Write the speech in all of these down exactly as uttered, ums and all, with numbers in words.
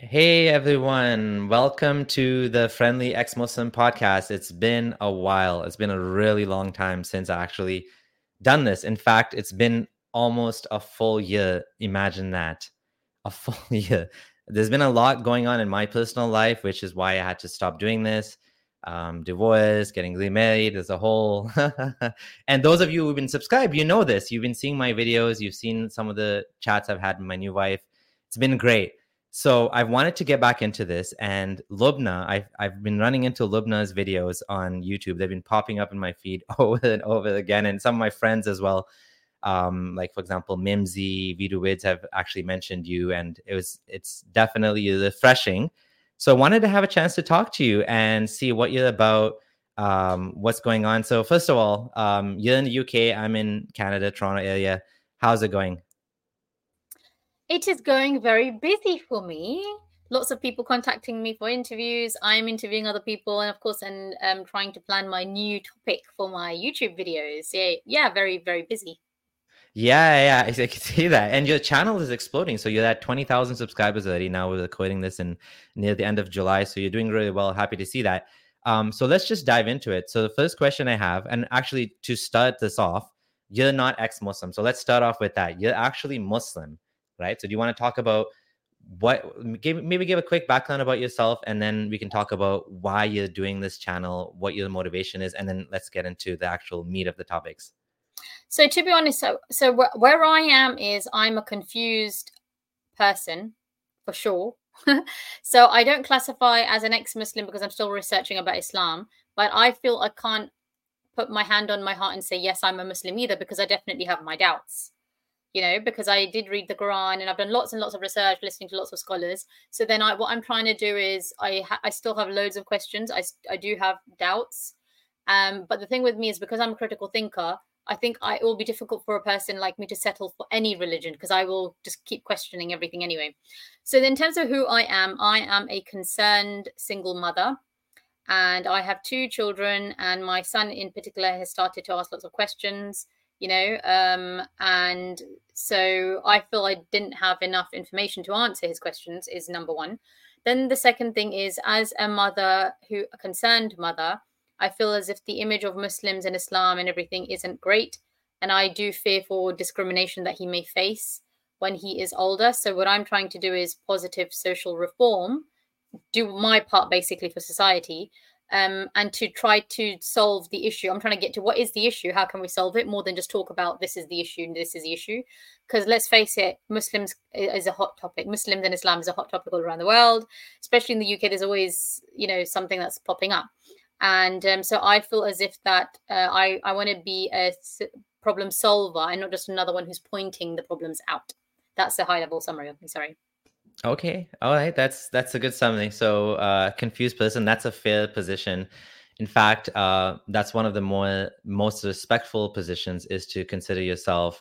Hey everyone, welcome to the Friendly Ex-Muslim podcast. It's been a while. It's been a really long time since I actually done this. In fact, it's been almost a full year. Imagine that. A full year. There's been a lot going on in my personal life, which is why I had to stop doing this. Um, divorce, getting remarried, there's a whole and those of you who've been subscribed, you know this. You've been seeing my videos, you've seen some of the chats I've had with my new wife. It's been great. So I wanted to get back into this, and Lubna, I've, I've been running into Lubna's videos on YouTube. They've been popping up in my feed over and over again, and some of my friends as well. Um, like for example, Mimsy, Vidu Wids have actually mentioned you, and it was it's definitely refreshing. So I wanted to have a chance to talk to you and see what you're about, um, what's going on. So first of all, um, you're in the U K, I'm in Canada, Toronto area. How's it going? It is going very busy for me. Lots of people contacting me for interviews. I'm interviewing other people, and of course, and um, trying to plan my new topic for my YouTube videos. Yeah, yeah, very, very busy. Yeah, yeah, I can see that. And your channel is exploding. So you're at twenty thousand subscribers already now. We're recording this in near the end of July. So you're doing really well. Happy to see that. Um, so let's just dive into it. So the first question I have, and actually to start this off, you're not ex-Muslim. So let's start off with that. You're actually Muslim, right? So do you want to talk about what, give, maybe give a quick background about yourself, and then we can talk about why you're doing this channel, what your motivation is, and then let's get into the actual meat of the topics. So to be honest, so so wh- where I am is I'm a confused person for sure. So I don't classify as an ex-Muslim because I'm still researching about Islam, but I feel I can't put my hand on my heart and say yes, I'm a Muslim either, because I definitely have my doubts. You know, because I did read the Quran and I've done lots and lots of research, listening to lots of scholars. So then I, what I'm trying to do is I, ha- I still have loads of questions. I, I do have doubts. Um, but the thing with me is because I'm a critical thinker, I think I, it will be difficult for a person like me to settle for any religion because I will just keep questioning everything anyway. So in terms of who I am, I am a concerned single mother, and I have two children, and my son in particular has started to ask lots of questions, you know, um, and so I feel I didn't have enough information to answer his questions is number one. Then the second thing is, as a mother, who a concerned mother, I feel as if the image of Muslims and Islam and everything isn't great, and I do fear for discrimination that he may face when he is older. So what I'm trying to do is positive social reform, do my part basically for society, um, and to try to solve the issue. I'm trying to get to what is the issue, how can we solve it, more than just talk about this is the issue and this is the issue. Because let's face it, Muslims is a hot topic. Muslims and Islam is a hot topic all around the world, especially in the U K. There's always, you know, something that's popping up, and um, so I feel as if that uh, I I want to be a problem solver and not just another one who's pointing the problems out. That's a high level summary of me. Sorry. Okay. All right. That's that's a good summary. So, uh, confused person, that's a fair position. In fact, uh, that's one of the more most respectful positions, is to consider yourself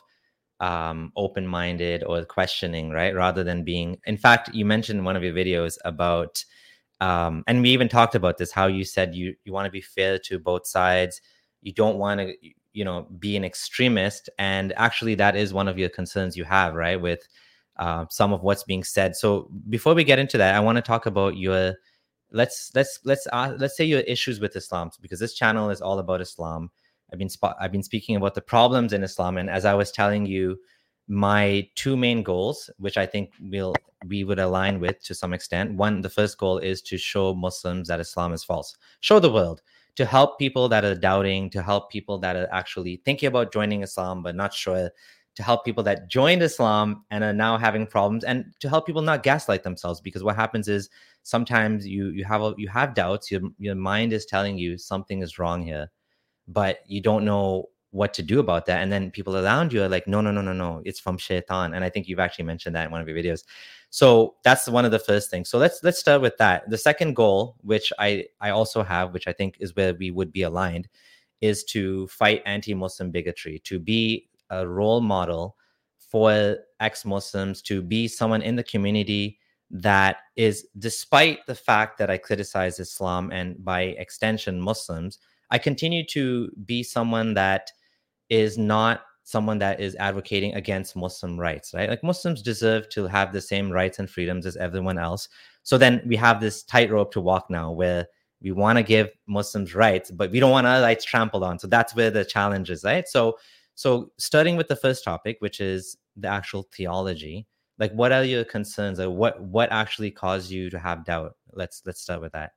um, open-minded or questioning, right? Rather than being. In fact, you mentioned in one of your videos about, um, and we even talked about this, how you said you you want to be fair to both sides. You don't want to, you know, be an extremist, and actually, that is one of your concerns you have, right? With uh, some of what's being said. So before we get into that, I want to talk about your let's let's let's uh, let's say your issues with Islam, because this channel is all about Islam. I've been sp- I've been speaking about the problems in Islam, and as I was telling you, my two main goals, which I think we'll we would align with to some extent. One, the first goal is to show Muslims that Islam is false, show the world, to help people that are doubting, to help people that are actually thinking about joining Islam but not sure, to help people that joined Islam and are now having problems, and to help people not gaslight themselves. Because what happens is sometimes you you have a, you have doubts, your your mind is telling you something is wrong here, but you don't know what to do about that. And then people around you are like, no, no, no, no, no, it's from shaitan. And I think you've actually mentioned that in one of your videos. So that's one of the first things. So let's let's start with that. The second goal, which I I also have, which I think is where we would be aligned, is to fight anti-Muslim bigotry, to be a role model for ex-Muslims, to be someone in the community that is, despite the fact that I criticize Islam and by extension Muslims, I continue to be someone that is not someone that is advocating against Muslim rights, right? Like Muslims deserve to have the same rights and freedoms as everyone else. So then we have this tightrope to walk now where we want to give Muslims rights, but we don't want our rights trampled on. So that's where the challenge is, right? So, so starting with the first topic, which is the actual theology, like what are your concerns? Or what what actually caused you to have doubt? Let's let's start with that.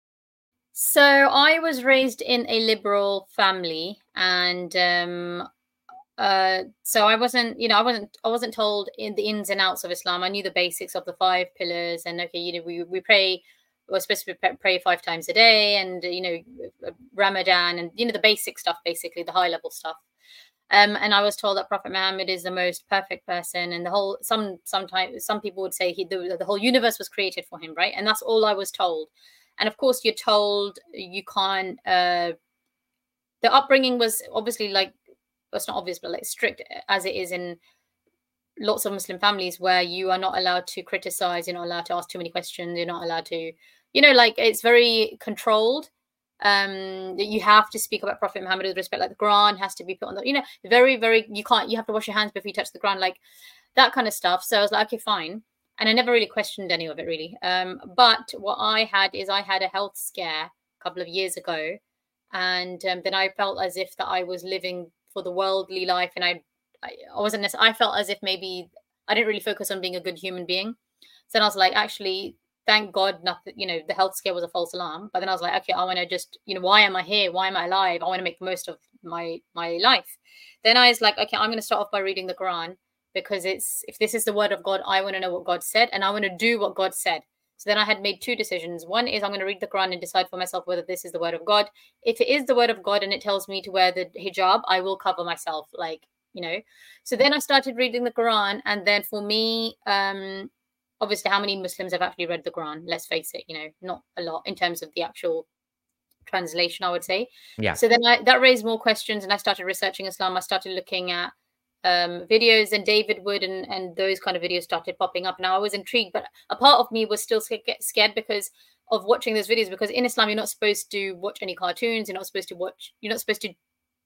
So I was raised in a liberal family, and um, uh, so I wasn't, you know, I wasn't, I wasn't told in the ins and outs of Islam. I knew the basics of the five pillars, and okay, you know, we we pray, we're supposed to pray five times a day, and you know, Ramadan, and you know, the basic stuff, basically the high level stuff. Um, and I was told that Prophet Muhammad is the most perfect person, and the whole some sometimes some people would say he the, the whole universe was created for him, right? And that's all I was told. And of course, you're told you can't. Uh, the upbringing was obviously like, well, it's not obvious, but like strict as it is in lots of Muslim families, where you are not allowed to criticize, you're not allowed to ask too many questions, you're not allowed to, you know, like it's very controlled. Um, that you have to speak about Prophet Muhammad with respect, like the Quran has to be put on the, you know, very, very, you can't, you have to wash your hands before you touch the Quran, like that kind of stuff. So I was like, okay, fine. And I never really questioned any of it, really. Um, but what I had is I had a health scare a couple of years ago. And um, then I felt as if that I was living for the worldly life. And I, I, I wasn't necessarily, I felt as if maybe I didn't really focus on being a good human being. So then I was like, actually, thank God, nothing, you know, the health scare was a false alarm. But then I was like, okay, I want to just, you know, why am I here? Why am I alive? I want to make the most of my, my life. Then I was like, okay, I'm going to start off by reading the Quran. Because it's, if this is the word of God, I want to know what God said, and I want to do what God said. So then I had made two decisions. One is I'm going to read the Quran and decide for myself whether this is the word of God. If it is the word of God and it tells me to wear the hijab, I will cover myself, like, you know. So then I started reading the Quran, and then for me, um, obviously, how many Muslims have actually read the Quran? Let's face it, you know, not a lot in terms of the actual translation, I would say. Yeah. So then I, that raised more questions, and I started researching Islam. I started looking at um videos, and David Wood and and those kind of videos started popping up. Now I was intrigued, but a part of me was still get scared because of watching those videos, because in Islam you're not supposed to watch any cartoons, you're not supposed to watch you're not supposed to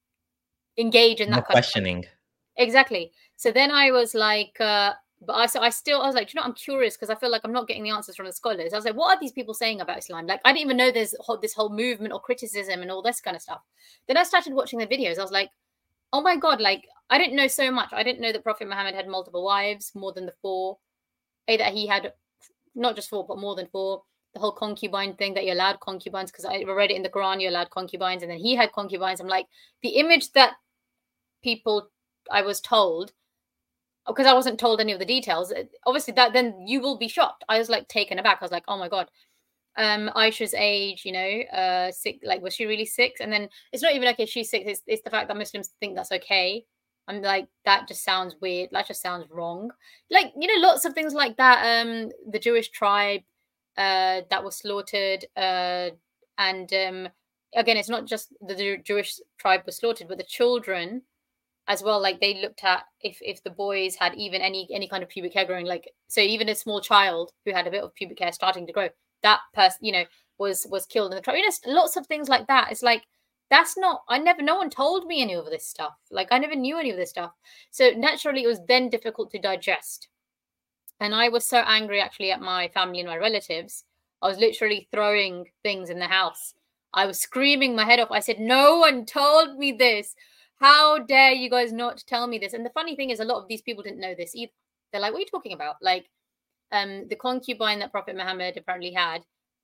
engage in that No kind questioning. Of exactly. So then I was like, uh but I so I still I was like, you know, I'm curious because I feel like I'm not getting the answers from the scholars. I was like, what are these people saying about Islam? Like, I didn't even know there's whole, this whole movement or criticism and all this kind of stuff. Then I started watching the videos. I was like, oh my God, like, I didn't know so much. I didn't know that Prophet Muhammad had multiple wives, more than the four. A, that he had not just four, but more than four. The whole concubine thing, that you allowed concubines, because I read it in the Quran, you allowed concubines, and then he had concubines. I'm like, the image that people, I was told, because I wasn't told any of the details, obviously that then you will be shocked. I was like taken aback. I was like, oh my God. Um, Aisha's age, you know, uh, sick. Like, was she really sick? And then it's not even okay, she's sick. It's, it's the fact that Muslims think that's okay. I'm like, that just sounds weird. That just sounds wrong. Like, you know, lots of things like that. Um, the Jewish tribe, uh, that was slaughtered. Uh, and um, again, it's not just the Jewish tribe was slaughtered, but the children as well. Like, they looked at if if the boys had even any any kind of pubic hair growing. Like, so even a small child who had a bit of pubic hair starting to grow, that person, you know, was was killed in the tribe. You know, lots of things like that. It's like, that's not, I never, no one told me any of this stuff. Like, I never knew any of this stuff. So naturally, it was then difficult to digest. And I was so angry, actually, at my family and my relatives. I was literally throwing things in the house. I was screaming my head off. I said, no one told me this. How dare you guys not tell me this? And the funny thing is, a lot of these people didn't know this either. They're like, what are you talking about? Like, um, the concubine that Prophet Muhammad apparently had,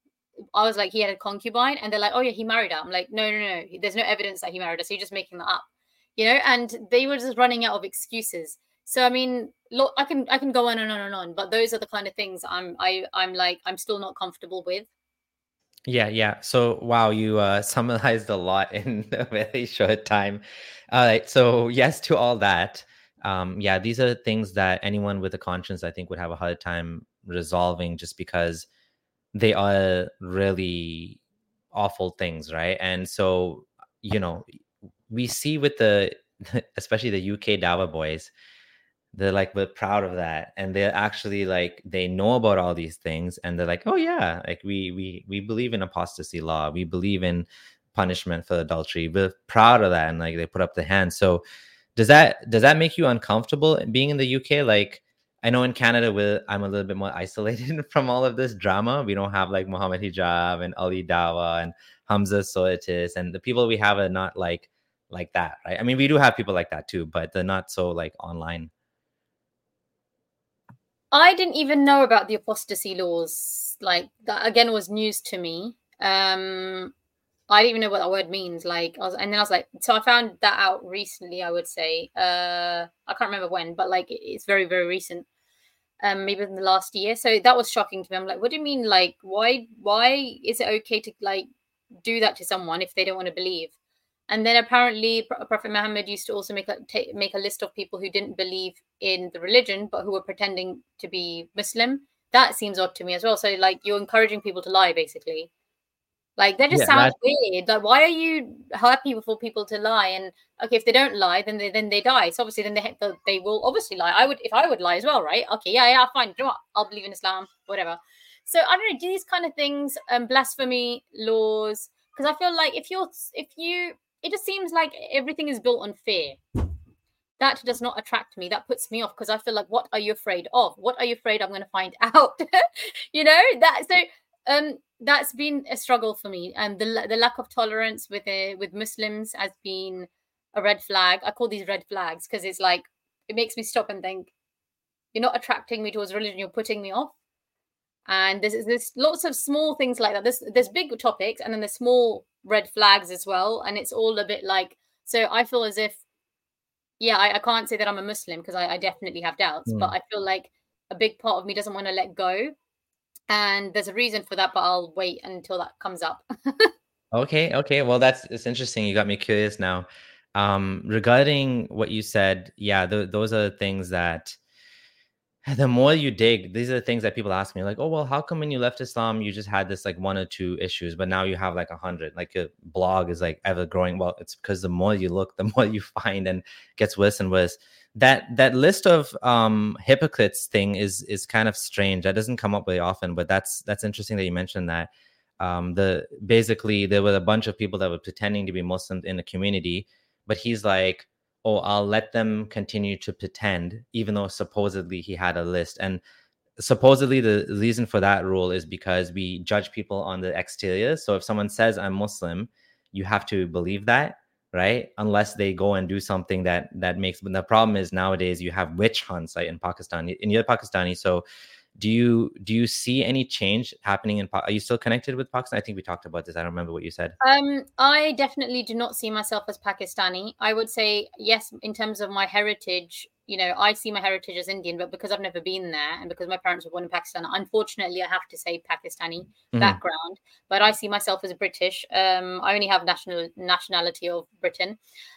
I was like, he had a concubine, and they're like, oh yeah, he married her. I'm like, no, no, no, there's no evidence that he married her, so you're just making that up, you know. And they were just running out of excuses. So I mean, look, I can I can go on and on and on, but those are the kind of things I'm I I'm like I'm still not comfortable with. Yeah, yeah. So wow, you uh, summarized a lot in a very short time. All right. So yes to all that. Um, yeah, these are things that anyone with a conscience, I think, would have a hard time resolving, just because they are really awful things, right? And so, you know, we see with the, especially the U K Dawa boys, they're like, we're proud of that, and they're actually like, they know about all these things, and they're like, oh yeah, like we we we believe in apostasy law, we believe in punishment for adultery, we're proud of that, and like they put up the hand. So Does that does that make you uncomfortable being in the U K? Like, I know in Canada, we're, I'm a little bit more isolated from all of this drama. We don't have like Muhammad Hijab and Ali Dawa and Hamza Soetis, and the people we have are not like like that, right? I mean, we do have people like that too, but they're not so like online. I didn't even know about the apostasy laws. Like that again was news to me. Um, I didn't even know what that word means. Like, I was, and then I was like, so I found that out recently. I would say, uh, I can't remember when, but like it's very, very recent. Um, maybe in the last year. So that was shocking to me. I'm like, what do you mean? Like, why, why is it okay to like do that to someone if they don't want to believe? And then apparently, Prophet Muhammad used to also make a take, make a list of people who didn't believe in the religion but who were pretending to be Muslim. That seems odd to me as well. So, like, you're encouraging people to lie, basically. Like, that just yeah, sounds weird. Like, why are you happy for people to lie? And okay, if they don't lie, then they then they die. So obviously, then they they will obviously lie. I would if I would lie as well, right? Okay, yeah, yeah, fine. You know what? I'll believe in Islam, whatever. So I don't know. Do these kind of things, um, blasphemy laws? Because I feel like if you're if you it just seems like everything is built on fear. That does not attract me. That puts me off because I feel like, what are you afraid of? What are you afraid I'm going to find out? you know that. So um, that's been a struggle for me, and the the lack of tolerance with uh, with Muslims has been a red flag. I call these red flags because it's like it makes me stop and think, you're not attracting me towards religion. You're putting me off. And there's there's lots of small things like that. There's there's big topics and then there's small red flags as well. And it's all a bit like, so I feel as if, yeah, I, I can't say that I'm a Muslim because I, I definitely have doubts, mm. but I feel like a big part of me doesn't want to let go. And there's a reason for that, but I'll wait until that comes up. okay, okay. Well, that's it's interesting. You got me curious now. Um, regarding what you said, yeah, th- those are things that the more you dig, these are the things that people ask me, like, oh, well, how come when you left Islam, you just had this like one or two issues, but now you have like a hundred, like your blog is like ever growing. Well, it's because the more you look, the more you find, and gets worse and worse. That that list of um, hypocrites thing is is kind of strange. That doesn't come up very often, but that's that's interesting that you mentioned that. Um, the basically there were a bunch of people that were pretending to be Muslims in the community, but he's like, oh, I'll let them continue to pretend, even though supposedly he had a list. And supposedly the reason for that rule is because we judge people on the exterior. So if someone says I'm Muslim, you have to believe that, right? Unless they go and do something that that makes. But the problem is nowadays you have witch hunts like in Pakistan. And you're Pakistani, so do you do you see any change happening in? Are you still connected with Pakistan? I think we talked about this. I don't remember what you said. Um, I definitely do not see myself as Pakistani. I would say yes, in terms of my heritage. You know, I see my heritage as Indian, but because I've never been there and because my parents were born in Pakistan, unfortunately, I have to say Pakistani mm-hmm. background. But I see myself as British. Um, I only have national nationality of Britain.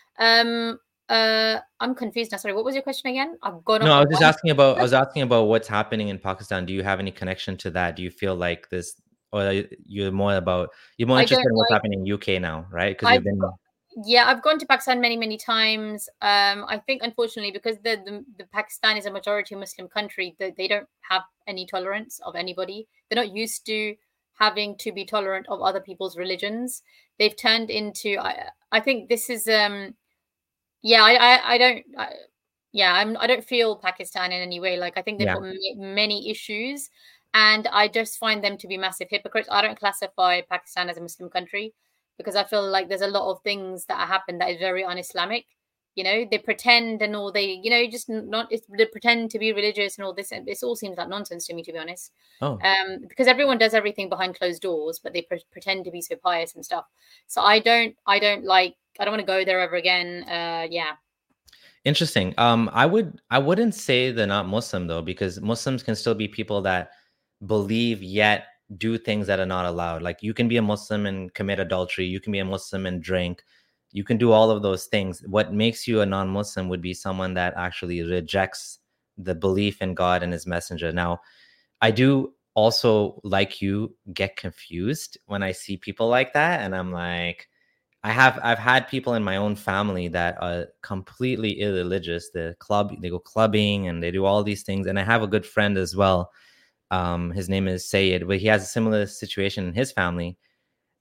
Um, uh, I'm confused now. Sorry, what was your question again? I've gone. No, I was just asking about. I was asking about what's happening in Pakistan. Do you have any connection to that? Do you feel like this, or you're more about you're more interested in what's like, happening in U K now, right? Because you've been. Yeah, I've gone to Pakistan many, many times. Um, I think, unfortunately, because the, the, the Pakistan is a majority Muslim country, they, they don't have any tolerance of anybody. They're not used to having to be tolerant of other people's religions. They've turned into, I, I think this is, um, yeah, I, I, I don't, I, yeah, I'm, I don't feel Pakistan in any way. Like, I think they've yeah. got m- many issues, and I just find them to be massive hypocrites. I don't classify Pakistan as a Muslim country, because I feel like there's a lot of things that happen that is very un-Islamic. You know, they pretend and all they, you know, just not, it's, they pretend to be religious and all this. And it all seems like nonsense to me, to be honest. Oh. Um, because everyone does everything behind closed doors, but they pre- pretend to be so pious and stuff. So I don't, I don't like, I don't want to go there ever again. Uh, yeah. Interesting. Um, I would, I wouldn't say they're not Muslim though, because Muslims can still be people that believe yet do things that are not allowed. Like you can be a Muslim and commit adultery. You can be a Muslim and drink. You can do all of those things. What makes you a non-Muslim would be someone that actually rejects the belief in God and his messenger. Now, I do also, like you, get confused when I see people like that. And I'm like, I have, I've had people in my own family that are completely irreligious. They club, they go clubbing and they do all these things. And I have a good friend as well. Um, his name is Sayed, but he has a similar situation in his family.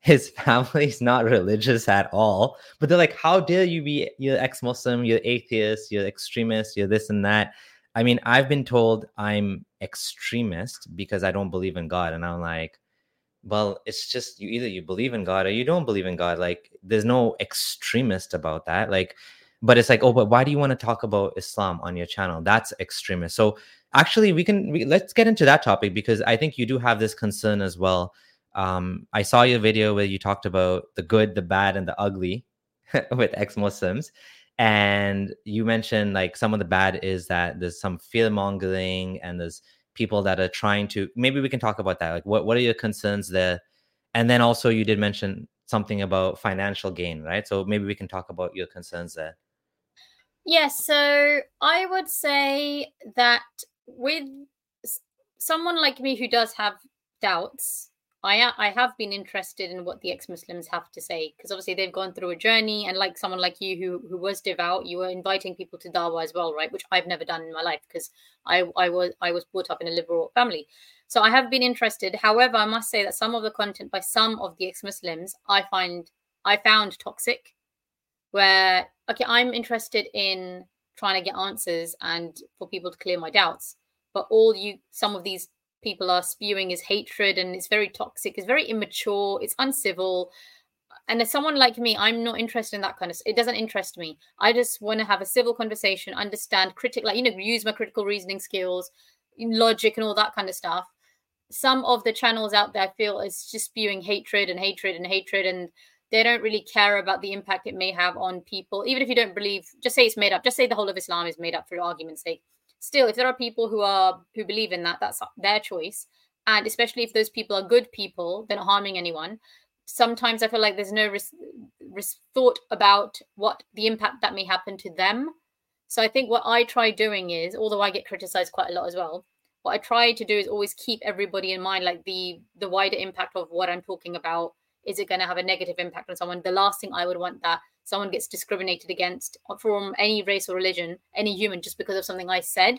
his family's not religious at all. But they're like, how dare you be, you're ex-Muslim, you're atheist, you're extremist, you're this and that. I mean, I've been told I'm extremist because I don't believe in God. And I'm like, well, it's just you either you believe in God or you don't believe in God. Like, there's no extremist about that. Like, but it's like, oh, but why do you want to talk about Islam on your channel? That's extremist. So actually, we can we, let's get into that topic, because I think you do have this concern as well. Um, I saw your video where you talked about the good, the bad, and the ugly with ex-Muslims. And you mentioned like some of the bad is that there's some fear mongering and there's people that are trying to, maybe we can talk about that. Like, what, what are your concerns there? And then also you did mention something about financial gain, right? So maybe we can talk about your concerns there. Yes. Yeah, so I would say that with someone like me who does have doubts, I I have been interested in what the ex-Muslims have to say, because obviously they've gone through a journey, and like someone like you who who was devout, you were inviting people to dawah as well, right? Which I've never done in my life, because I I was I was brought up in a liberal family. So I have been interested. However, I must say that some of the content by some of the ex-Muslims I find I found toxic, where okay, I'm interested in trying to get answers and for people to clear my doubts, but all you some of these people are spewing is hatred, and it's very toxic, it's very immature, it's uncivil. And as someone like me, I'm not interested in that kind of it doesn't interest me. I just want to have a civil conversation, understand, critic, like, you know, use my critical reasoning skills, logic and all that kind of stuff. Some of the channels out there I feel is just spewing hatred and hatred and hatred, and they don't really care about the impact it may have on people. Even if you don't believe, just say it's made up, just say the whole of Islam is made up for argument's sake. Still, if there are people who are who believe in that, that's their choice. And especially if those people are good people, they're not harming anyone. Sometimes I feel like there's no res- res- thought about what the impact that may happen to them. So I think what I try doing is, although I get criticized quite a lot as well, what I try to do is always keep everybody in mind, like the the wider impact of what I'm talking about. Is it going to have a negative impact on someone? The last thing I would want that someone gets discriminated against from any race or religion, any human, just because of something I said.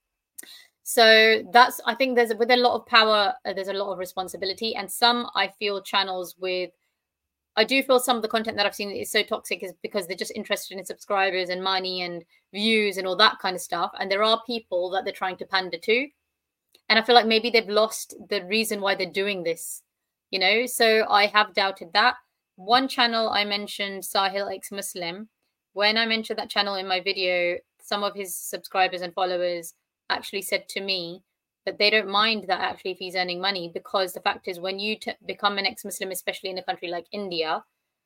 So that's, I think there's, with a lot of power, uh, there's a lot of responsibility. And some, I feel, channels with, I do feel some of the content that I've seen is so toxic is because they're just interested in subscribers and money and views and all that kind of stuff. And there are people that they're trying to pander to. And I feel like maybe they've lost the reason why they're doing this, you know? So I have doubted that. One channel I mentioned, Sahil Ex-Muslim, when I mentioned that channel in my video, some of his subscribers and followers actually said to me that they don't mind that actually if he's earning money, because the fact is when you t- become an ex-Muslim, especially in a country like India,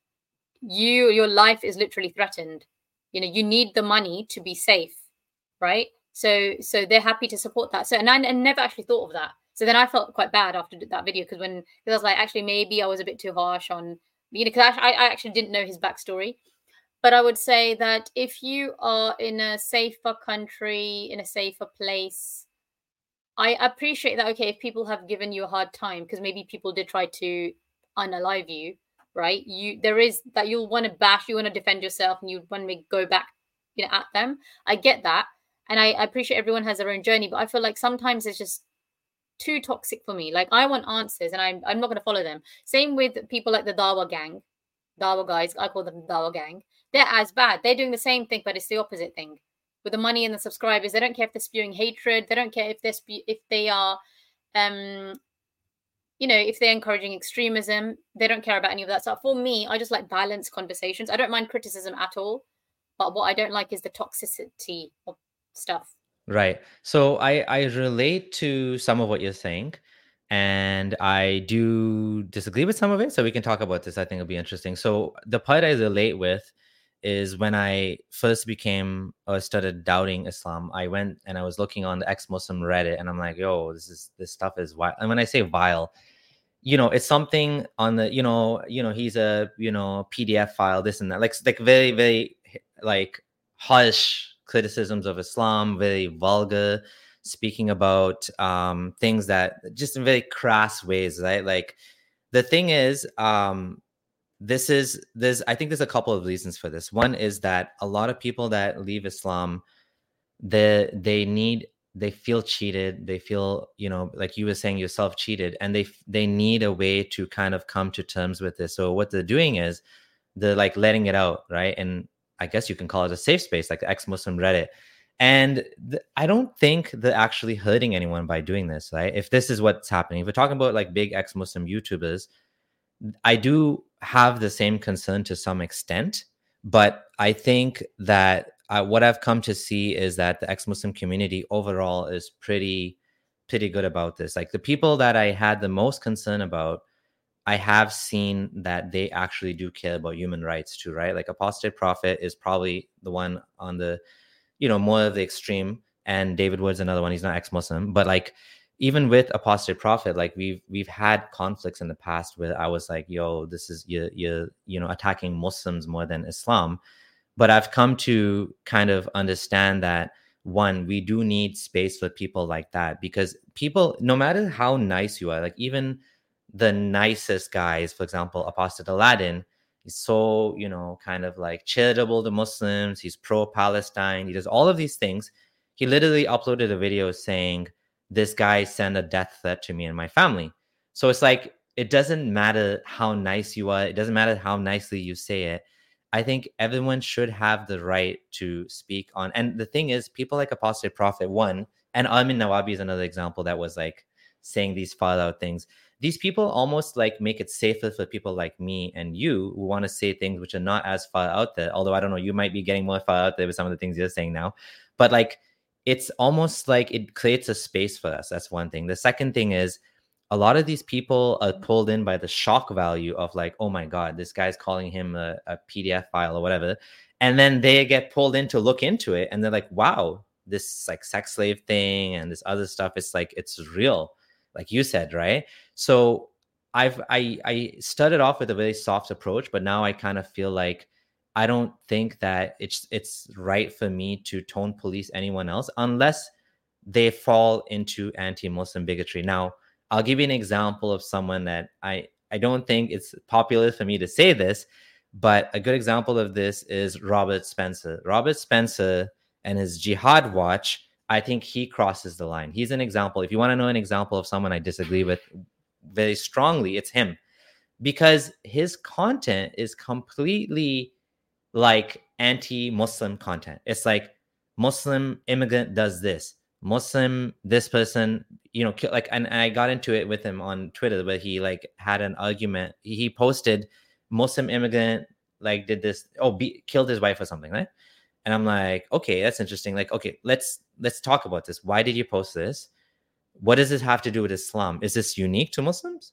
you your life is literally threatened. You know, you need the money to be safe, right? So so they're happy to support that. So and I, I never actually thought of that. So then I felt quite bad after that video, because when because I was like, actually maybe I was a bit too harsh on, you know, because I, I actually didn't know his backstory. But I would say that if you are in a safer country, in a safer place, I appreciate that. Okay, if people have given you a hard time, because maybe people did try to unalive you, right? You there is that you'll want to bash, you want to defend yourself, and you want to go back, you know, at them. I get that, and I, I appreciate everyone has their own journey, but I feel like sometimes it's just too toxic for me. Like, I want answers, and I'm I'm not going to follow them. Same with people like the Dawa gang, Dawa guys. I call them Dawa gang. They're as bad. They're doing the same thing, but it's the opposite thing. With the money and the subscribers, they don't care if they're spewing hatred. They don't care if they're spe- if they are, um, you know, if they're encouraging extremism. They don't care about any of that stuff. For me, I just like balanced conversations. I don't mind criticism at all, but what I don't like is the toxicity of stuff. Right. So I I relate to some of what you're saying, and I do disagree with some of it. So we can talk about this. I think it'll be interesting. So the part I relate with is when I first became or started doubting Islam. I went and I was looking on the ex-Muslim Reddit, and I'm like, yo, this is this stuff is vile. And when I say vile, you know, it's something on the, you know, you know, he's a, you know, P D F file, this and that, like like very very like harsh criticisms of Islam, very vulgar, speaking about um, things that just in very crass ways, right? Like the thing is, um, this is there's I think there's a couple of reasons for this. One is that a lot of people that leave Islam, they they need they feel cheated. They feel, you know, like you were saying yourself, cheated, and they they need a way to kind of come to terms with this. So what they're doing is they're like letting it out, right? And I guess you can call it a safe space, like the ex-Muslim Reddit. And th- I don't think they're actually hurting anyone by doing this, right? If this is what's happening, if we're talking about like big ex-Muslim YouTubers, I do have the same concern to some extent, but I think that uh, what I've come to see is that the ex-Muslim community overall is pretty, pretty good about this. Like the people that I had the most concern about, I have seen that they actually do care about human rights too, right? Like Apostate Prophet is probably the one on the, you know, more of the extreme, and David Wood's another one. He's not ex-Muslim, but like even with Apostate Prophet, like we've we've had conflicts in the past where I was like, yo, this is you you you know attacking Muslims more than Islam. But I've come to kind of understand that, one, we do need space for people like that, because people, no matter how nice you are, like even the nicest guys, for example, Apostate Aladdin, he's so, you know, kind of like charitable to Muslims. He's pro-Palestine. He does all of these things. He literally uploaded a video saying, this guy sent a death threat to me and my family. So it's like, it doesn't matter how nice you are. It doesn't matter how nicely you say it. I think everyone should have the right to speak on. And the thing is, people like Apostate Prophet, one, and Armin Nawabi is another example that was like saying these far out things. These people almost like make it safer for people like me and you who want to say things which are not as far out there. Although I don't know, you might be getting more far out there with some of the things you're saying now. But like, it's almost like it creates a space for us. That's one thing. The second thing is, a lot of these people are pulled in by the shock value of like, oh my God, this guy's calling him a, a P D F file or whatever. And then they get pulled in to look into it. And they're like, wow, this like sex slave thing and this other stuff, it's like, it's real. Like you said, right? So I've, I, I started off with a very soft approach, but now I kind of feel like I don't think that it's, it's right for me to tone police anyone else unless they fall into anti-Muslim bigotry. Now, I'll give you an example of someone that I, I don't think it's popular for me to say this, but a good example of this is Robert Spencer. Robert Spencer and his Jihad Watch, I think he crosses the line. He's an example. If you want to know an example of someone I disagree with very strongly, it's him. Because his content is completely like anti-Muslim content. It's like Muslim immigrant does this. Muslim, this person, you know, like, and, and I got into it with him on Twitter, where he like had an argument. He posted Muslim immigrant, like did this, oh, be, killed his wife or something, right? And I'm like, okay, that's interesting. Like, okay, let's, let's talk about this. Why did you post this? What does this have to do with Islam? Is this unique to Muslims?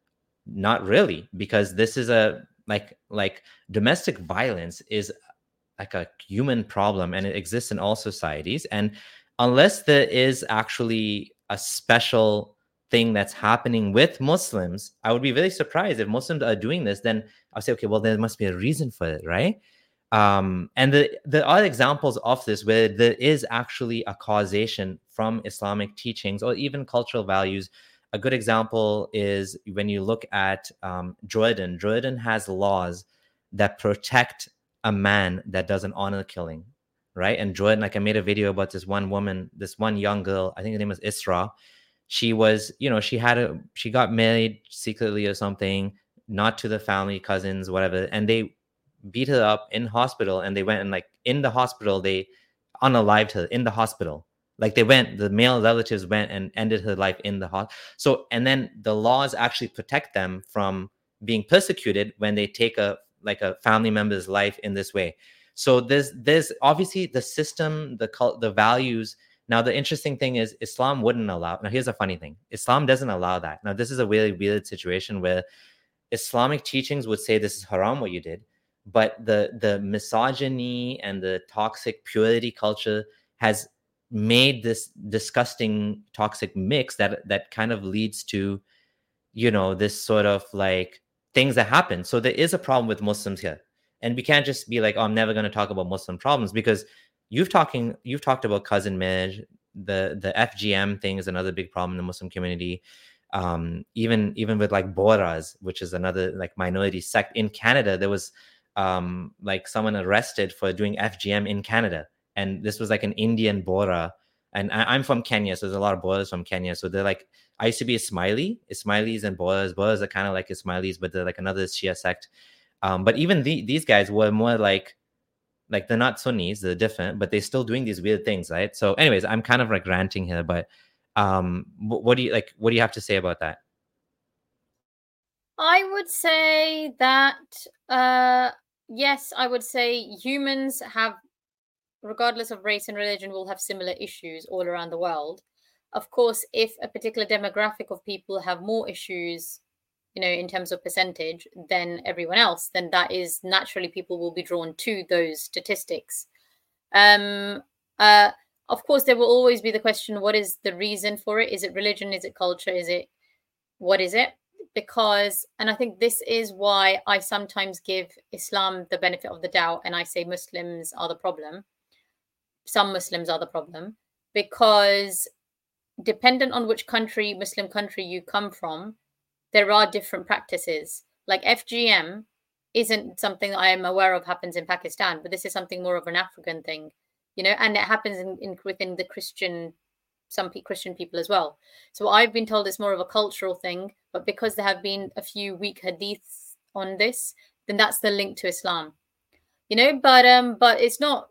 Not really, because this is a, like, like domestic violence is like a human problem and it exists in all societies. And unless there is actually a special thing that's happening with Muslims, I would be very surprised if Muslims are doing this. Then I'll say, okay, well, there must be a reason for it, right? Um, and the, there are examples of this where there is actually a causation from Islamic teachings or even cultural values. A good example is when you look at um, Jordan. Jordan has laws that protect a man that does an honor killing. Right. And Jordan, like I made a video about this one woman, this one young girl, I think her name was Isra. She was, you know, she had a, she got married secretly or something, not to the family, cousins, whatever. And they beat her up in hospital, and they went and like in the hospital, they unalived her in the hospital. Like they went, the male relatives went and ended her life in the hospital. So, and then the laws actually protect them from being persecuted when they take a, like a family member's life in this way. So there's there's obviously the system, the cult, the values. Now, the interesting thing is Islam wouldn't allow. Now, here's a funny thing. Islam doesn't allow that. Now, this is a really weird situation where Islamic teachings would say this is haram what you did. But the, the misogyny and the toxic purity culture has made this disgusting toxic mix that, that kind of leads to, you know, this sort of like things that happen. So there is a problem with Muslims here. And we can't just be like, oh, I'm never going to talk about Muslim problems, because you've talking, you've talked about cousin marriage. The the F G M thing is another big problem in the Muslim community. Um, even even with like Bohras, which is another like minority sect in Canada, there was um, like someone arrested for doing F G M in Canada, and this was like an Indian Bohra And I, I'm from Kenya, so there's a lot of Boers from Kenya. So they're like, I used to be Ismaili, Ismailis and Boers. Boers are kind of like Ismailis, but they're like another Shia sect. Um, but even the, these guys were more like, like they're not Sunnis, they're different, but they're still doing these weird things, right? So anyways, I'm kind of like ranting here, but um, what, what do you like, what do you have to say about that? I would say that, uh, yes, I would say humans have, regardless of race and religion, will have similar issues all around the world. Of course, if a particular demographic of people have more issues, you know, in terms of percentage than everyone else, then that is naturally people will be drawn to those statistics. Um, uh, of course, there will always be the question, what is the reason for it? Is it religion? Is it culture? Is it, what is it? Because, and I think this is why I sometimes give Islam the benefit of the doubt and I say Muslims are the problem. Some Muslims are the problem, because dependent on which country, Muslim country you come from, there are different practices. Like F G M isn't something that I am aware of happens in Pakistan, but this is something more of an African thing, you know, and it happens in, in within the Christian, some Christian people as well. So I've been told it's more of a cultural thing, but because there have been a few weak hadiths on this, then that's the link to Islam, you know, but um, but it's not,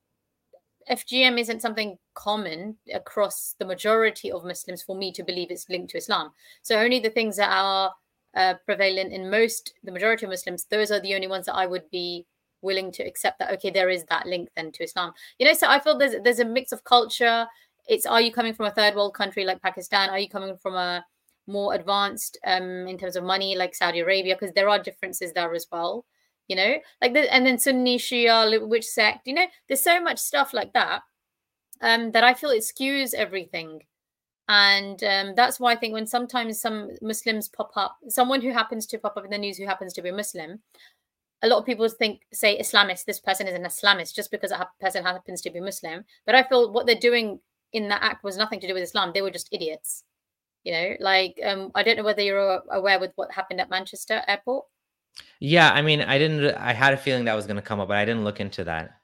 F G M isn't something common across the majority of Muslims for me to believe it's linked to Islam. So only the things that are uh, prevalent in most, the majority of Muslims, those are the only ones that I would be willing to accept that, okay, there is that link then to Islam. You know, so I feel there's there's a mix of culture. It's, are you coming from a third world country like Pakistan? Are you coming from a more advanced um, in terms of money like Saudi Arabia? Because there are differences there as well. You know, like the, and then Sunni, Shia, which sect, you know, there's so much stuff like that um, that I feel it skews everything. And um, that's why I think when sometimes some Muslims pop up, someone who happens to pop up in the news who happens to be a Muslim, a lot of people think, say Islamist, this person is an Islamist just because that person happens to be Muslim. But I feel what they're doing in that act was nothing to do with Islam. They were just idiots. You know, like, um, I don't know whether you're aware with what happened at Manchester Airport. Yeah, I mean, I didn't, I had a feeling that was going to come up, but I didn't look into that.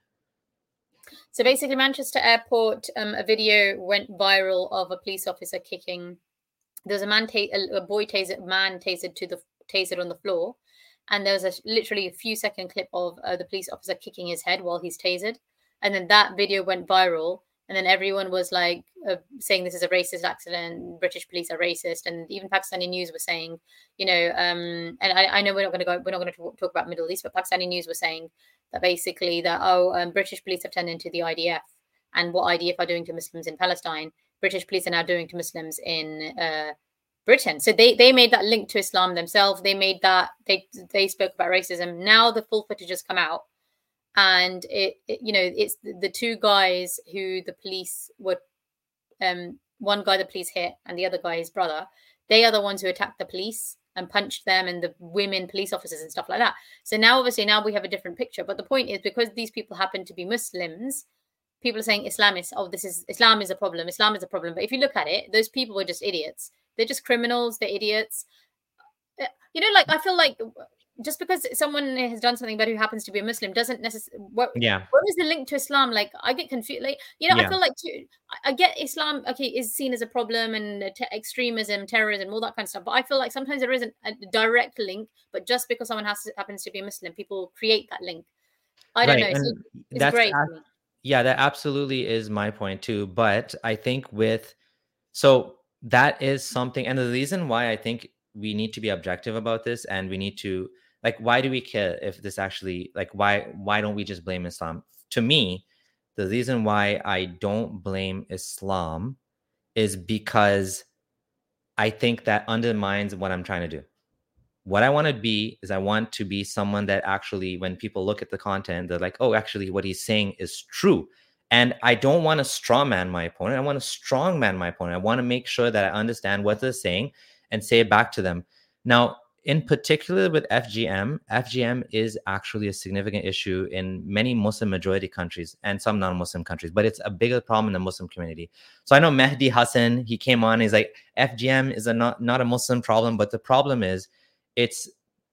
So basically, Manchester Airport, um, a video went viral of a police officer kicking. There was a man, ta- a, a boy tasered, man tasered to the tasered on the floor, and there was a literally a few second clip of uh, the police officer kicking his head while he's tasered, and then that video went viral. And then everyone was like uh, saying this is a racist accident. British police are racist, and even Pakistani news was saying, you know, um, and I, I know we're not going to go, we're not going to talk, talk about Middle East, but Pakistani news was saying that basically that oh, um, British police have turned into the I D F, and what I D F are doing to Muslims in Palestine, British police are now doing to Muslims in uh, Britain. So they they made that link to Islam themselves. They made that they they spoke about racism. Now the full footage has come out. And it, it, you know, it's the, the two guys who the police were, um, one guy the police hit and the other guy, his brother. They are the ones who attacked the police and punched them and the women police officers and stuff like that. So now, obviously, now we have a different picture. But the point is, because these people happen to be Muslims, people are saying Islamists, oh, this is Islam is a problem. Islam is a problem. But if you look at it, those people were just idiots. They're just criminals. They're idiots. You know, like I feel like. Just because someone has done something but who happens to be a Muslim doesn't necessarily. What, yeah. What is the link to Islam? Like, I get confused. Like, you know, yeah. I feel like too, I get Islam, okay, is seen as a problem and te- extremism, terrorism, all that kind of stuff. But I feel like sometimes there isn't a direct link. But just because someone has to, happens to be a Muslim, people create that link. I don't right. know. It's, it's that's great. A- yeah, that absolutely is my point too. But I think with so that is something, and the reason why I think we need to be objective about this, and we need to. Like, why do we care if this actually, like, why why don't we just blame Islam? To me, the reason why I don't blame Islam is because I think that undermines what I'm trying to do. What I want to be is I want to be someone that actually, when people look at the content, they're like, oh, actually, what he's saying is true. And I don't want to straw man my opponent. I want to strong man my opponent. I want to make sure that I understand what they're saying and say it back to them. Now, in particular with F G M, F G M is actually a significant issue in many Muslim majority countries and some non-Muslim countries, but it's a bigger problem in the Muslim community. So I know Mehdi Hassan, he came on, he's like, F G M is a not, not a Muslim problem, but the problem is it's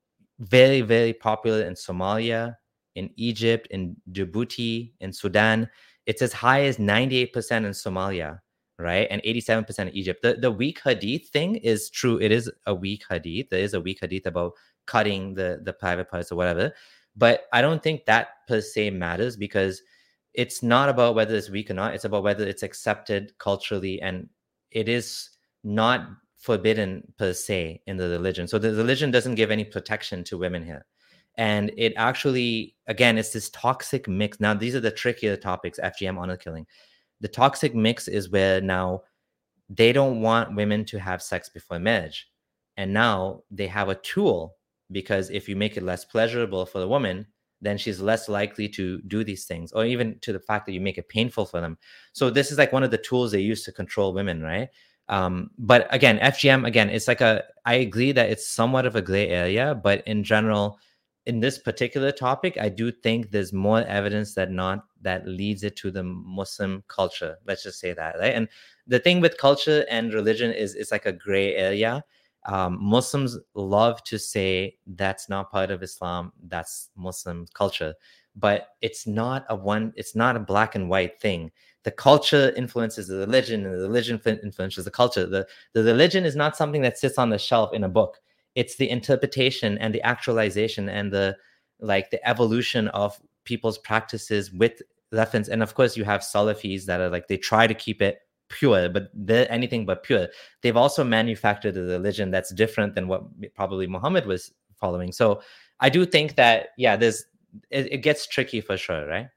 very, very popular in Somalia, in Egypt, in Djibouti, in Sudan. It's as high as ninety-eight percent in Somalia, right? And eighty-seven percent in Egypt. The, the weak hadith thing is true. It is a weak hadith. There is a weak hadith about cutting the, the private parts or whatever. But I don't think that per se matters, because it's not about whether it's weak or not. It's about whether it's accepted culturally, and it is not forbidden per se in the religion. So the religion doesn't give any protection to women here. And it actually, again, it's this toxic mix. Now, these are the trickier topics, F G M, honor killing. The toxic mix is where now they don't want women to have sex before marriage. And now they have a tool, because if you make it less pleasurable for the woman, then she's less likely to do these things, or even to the fact that you make it painful for them. So this is like one of the tools they use to control women, right? Um, but again, F G M, again, it's like a, I agree that it's somewhat of a gray area, but in general, in this particular topic, I do think there's more evidence that not that leads it to the Muslim culture. Let's just say that, right? And the thing with culture and religion is it's like a gray area. Um, Muslims love to say that's not part of Islam, that's Muslim culture, but it's not a one, it's not a black and white thing. The culture influences the religion, and the religion influences the culture. The, the religion is not something that sits on the shelf in a book. It's the interpretation and the actualization and the like the evolution of people's practices with reference. And of course, you have Salafis that are like, they try to keep it pure, but they're anything but pure. They've also manufactured a religion that's different than what probably Muhammad was following. So I do think that, yeah, there's it, it gets tricky for sure, right?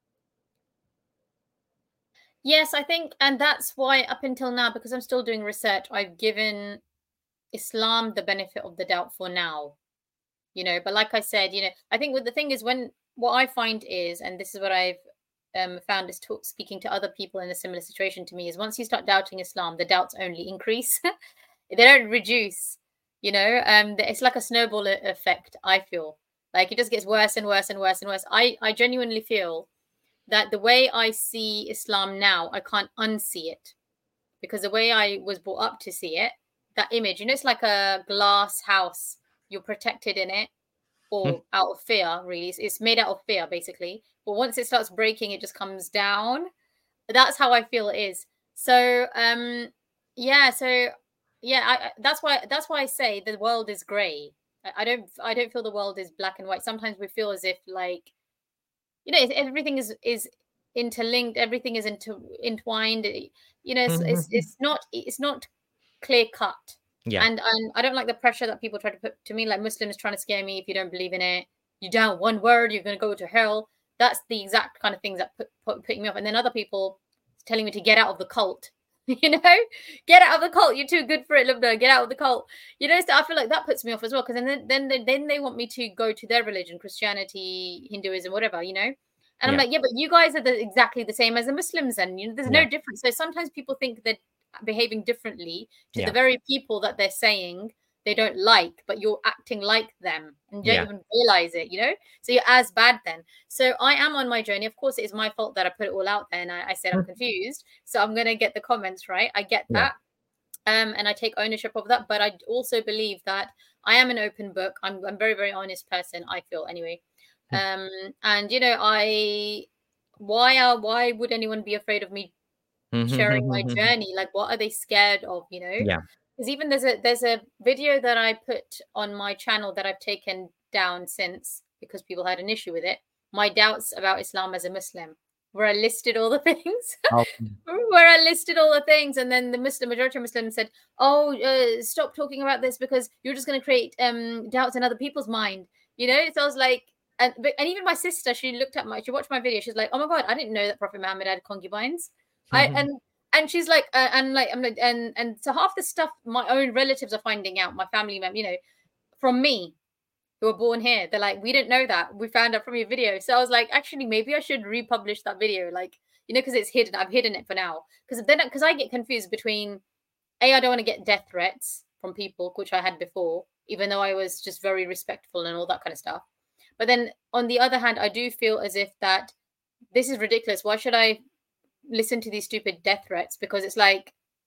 Yes, I think, and that's why up until now, because I'm still doing research, I've given Islam the benefit of the doubt for now, you know. But like I said, you know, I think what the thing is, when what I find is, and this is what I've um, found is talk, speaking to other people in a similar situation to me, is once you start doubting Islam, the doubts only increase. They don't reduce, you know. Um, it's like a snowball effect. I feel like it just gets worse and worse and worse and worse. I, I genuinely feel that the way I see Islam now, I can't unsee it, because the way I was brought up to see it, that image, you know, it's like a glass house. You're protected in it, or hmm. out of fear, really. It's made out of fear, basically. But once it starts breaking, it just comes down. That's how I feel it is. So, um, yeah. So, yeah. I, that's why. That's why I say the world is grey. I, I don't. I don't feel the world is black and white. Sometimes we feel as if, like, you know, everything is is interlinked. Everything is inter, entwined. You know, it's, mm-hmm. it's it's not it's not clear cut. Yeah. And and I don't like the pressure that people try to put to me, like Muslims trying to scare me. If you don't believe in it, you doubt one word, you're going to go to hell. That's the exact kind of things that put, put putting me off. And then other people telling me to get out of the cult. You know, get out of the cult. You're too good for it, Lubna. Get out of the cult. You know, so I feel like that puts me off as well, because then then they, then they want me to go to their religion, Christianity, Hinduism, whatever. You know, and yeah. I'm like, yeah, but you guys are the, exactly the same as the Muslims, and you know, there's yeah. no difference. So sometimes people think that behaving differently to yeah. the very people that they're saying they don't like, but you're acting like them and don't yeah. even realize it, you know, so you're as bad then. So I am on my journey. Of course, it is my fault that I put it all out there and I, I said I'm confused, so I'm gonna get the comments right. I get that. Yeah. um and I take ownership of that, but I also believe that I am an open book. I'm, I'm a very very honest person, I feel, anyway. um and you know, I why are why would anyone be afraid of me sharing my journey? Like, what are they scared of, you know? Yeah. Because even there's a there's a video that I put on my channel that I've taken down since, because people had an issue with it. My doubts about Islam as a Muslim, where I listed all the things. Oh. Where I listed all the things, and then the Muslim majority of Muslims said, "Oh, uh, stop talking about this because you're just going to create um doubts in other people's mind." You know, so I was like, and and even my sister, she looked at my, she watched my video, she's like, "Oh my God, I didn't know that Prophet Muhammad had concubines." I and and she's like, uh, and like, I'm like, and and so half the stuff my own relatives are finding out, my family members, you know, from me, who were born here, they're like, we didn't know that. We found out from your video. So I was like, actually, maybe I should republish that video, like, you know, because it's hidden. I've hidden it for now, because then because I get confused between, A, I don't want to get death threats from people, which I had before, even though I was just very respectful and all that kind of stuff. But then on the other hand, I do feel as if that this is ridiculous. Why should I listen to these stupid death threats? Because it's like,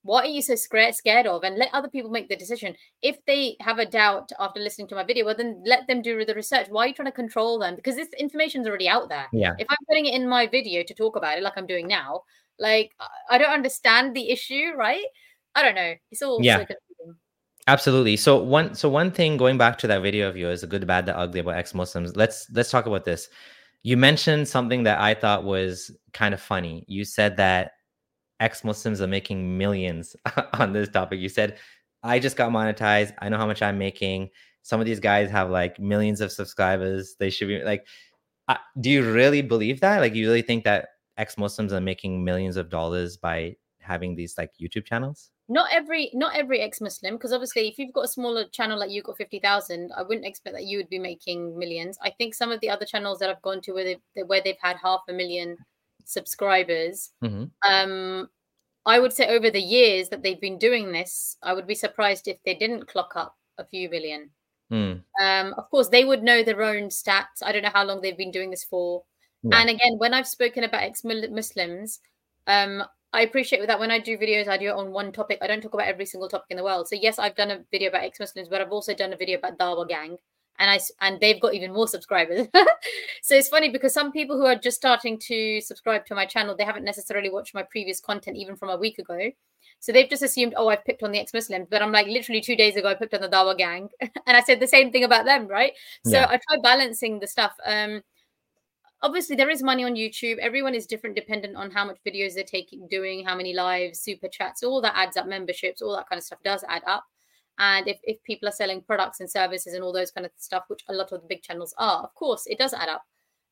What are you so scared scared of? And let other people make the decision. If they have a doubt after listening to my video, well, then let them do the research. Why are you trying to control them? Because this information is already out there. Yeah. If I'm putting it in my video to talk about it, like I'm doing now, like I don't understand the issue, right? I don't know. It's all yeah. so confusing. Absolutely. So one, so one thing, going back to that video of yours, the good, the bad, the ugly about ex-Muslims. Let's let's talk about this. You mentioned something that I thought was kind of funny. You said that ex-Muslims are making millions on this topic. You said, I just got monetized. I know how much I'm making. Some of these guys have like millions of subscribers. They should be like, uh, do you really believe that? Like, you really think that ex-Muslims are making millions of dollars by having these like YouTube channels? Not every not every ex-Muslim, because obviously if you've got a smaller channel like you've got fifty thousand, I wouldn't expect that you would be making millions. I think some of the other channels that I've gone to where they've, where they've had half a million subscribers, mm-hmm. um, I would say over the years that they've been doing this, I would be surprised if they didn't clock up a few million. Mm. Um, of course, they would know their own stats. I don't know how long they've been doing this for. Yeah. And again, when I've spoken about ex-Muslims, um, I appreciate that when I do videos, I do it on one topic. I don't talk about every single topic in the world. So yes, I've done a video about ex-Muslims, but I've also done a video about Dawa Gang, and I and they've got even more subscribers. So it's funny because some people who are just starting to subscribe to my channel, they haven't necessarily watched my previous content even from a week ago. So they've just assumed, oh, I've picked on the ex-Muslims, but I'm like, literally two days ago, I picked on the Dawa Gang, and I said the same thing about them, right? So yeah. I try balancing the stuff. Um, Obviously, there is money on YouTube. Everyone is different, dependent on how much videos they're taking, doing, how many lives, super chats, all that adds up, memberships, all that kind of stuff does add up. And if, if people are selling products and services and all those kind of stuff, which a lot of the big channels are, of course, it does add up.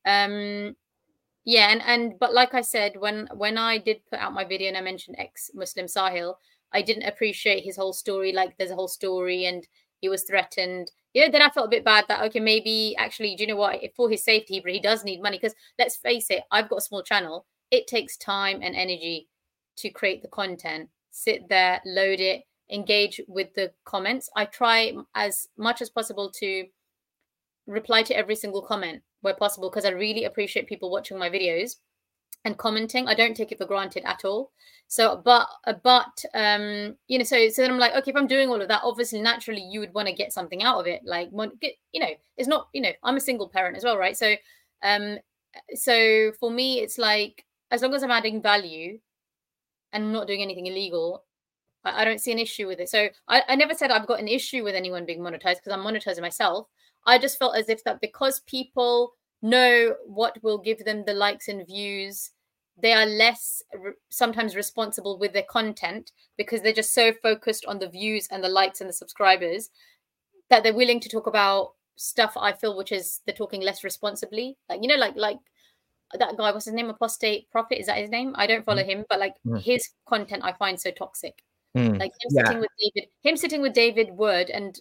Um, yeah, and, and but like I said, when, when I did put out my video and I mentioned ex-Muslim Sahil, I didn't appreciate his whole story. Like, there's a whole story and he was threatened. Yeah, then I felt a bit bad that, okay, maybe actually, do you know what? If for his safety, but he does need money. Because let's face it, I've got a small channel. It takes time and energy to create the content, sit there, load it, engage with the comments. I try as much as possible to reply to every single comment where possible, because I really appreciate people watching my videos and commenting. I don't take it for granted at all. So, but, but, um, you know, so, so then I'm like, okay, if I'm doing all of that, obviously, naturally, you would want to get something out of it. Like, you know, it's not, you know, I'm a single parent as well, right? So, um, so for me, it's like, as long as I'm adding value and not doing anything illegal, I, I don't see an issue with it. So I, I never said I've got an issue with anyone being monetized, because I'm monetizing myself. I just felt as if that because people know what will give them the likes and views, they are less re- sometimes responsible with their content, because they're just so focused on the views and the likes and the subscribers that they're willing to talk about stuff, I feel, which is they're talking less responsibly. Like, you know, like like that guy, what's his name? Apostate Prophet, is that his name? I don't follow him, but like mm. his content I find so toxic. Mm. Like him yeah. sitting with David, him sitting with David Wood and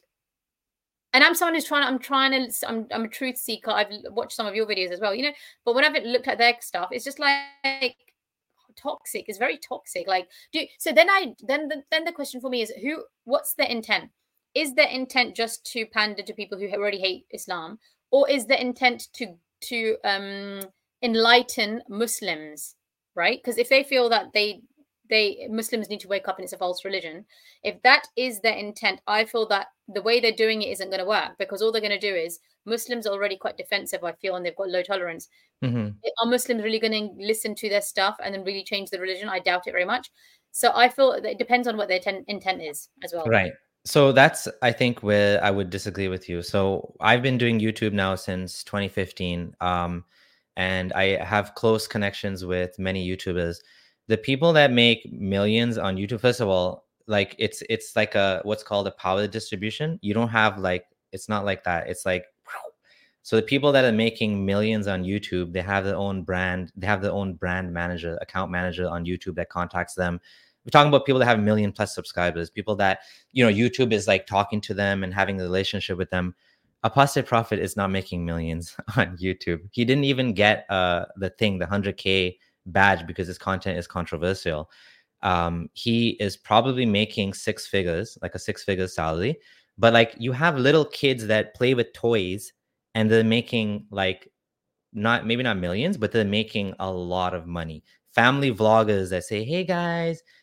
And I'm someone who's trying, I'm trying to, I'm, I'm a truth seeker. I've watched some of your videos as well, you know, but when I've looked at their stuff, it's just like, like toxic. It's very toxic. Like, do, so then I, then the, then the question for me is who, what's their intent? Is their intent just to pander to people who already hate Islam? Or is the intent to, to um, enlighten Muslims, right? Because if they feel that they, they Muslims need to wake up and it's a false religion, if that is their intent, I feel that the way they're doing it isn't going to work, because all they're going to do is, Muslims are already quite defensive, I feel, and they've got low tolerance. Mm-hmm. Are Muslims really going to listen to their stuff and then really change the religion? I doubt it very much. So I feel that it depends on what their ten- intent is as well. Right. So that's, I think, where I would disagree with you. So I've been doing YouTube now since twenty fifteen, um, and I have close connections with many YouTubers. The people that make millions on YouTube, first of all, like it's it's like a what's called a power distribution. You don't have like, it's not like that. It's like, so the people that are making millions on YouTube, they have their own brand. They have their own brand manager, account manager on YouTube that contacts them. We're talking about people that have a million plus subscribers, people that, you know, YouTube is like talking to them and having a relationship with them. Apostate Prophet is not making millions on YouTube. He didn't even get uh, the thing, the one hundred K badge, because his content is controversial. Um, he is probably making six figures, like a six figure salary. But like, you have little kids that play with toys and they're making like, not maybe not millions, but they're making a lot of money. Family vloggers that say, hey guys,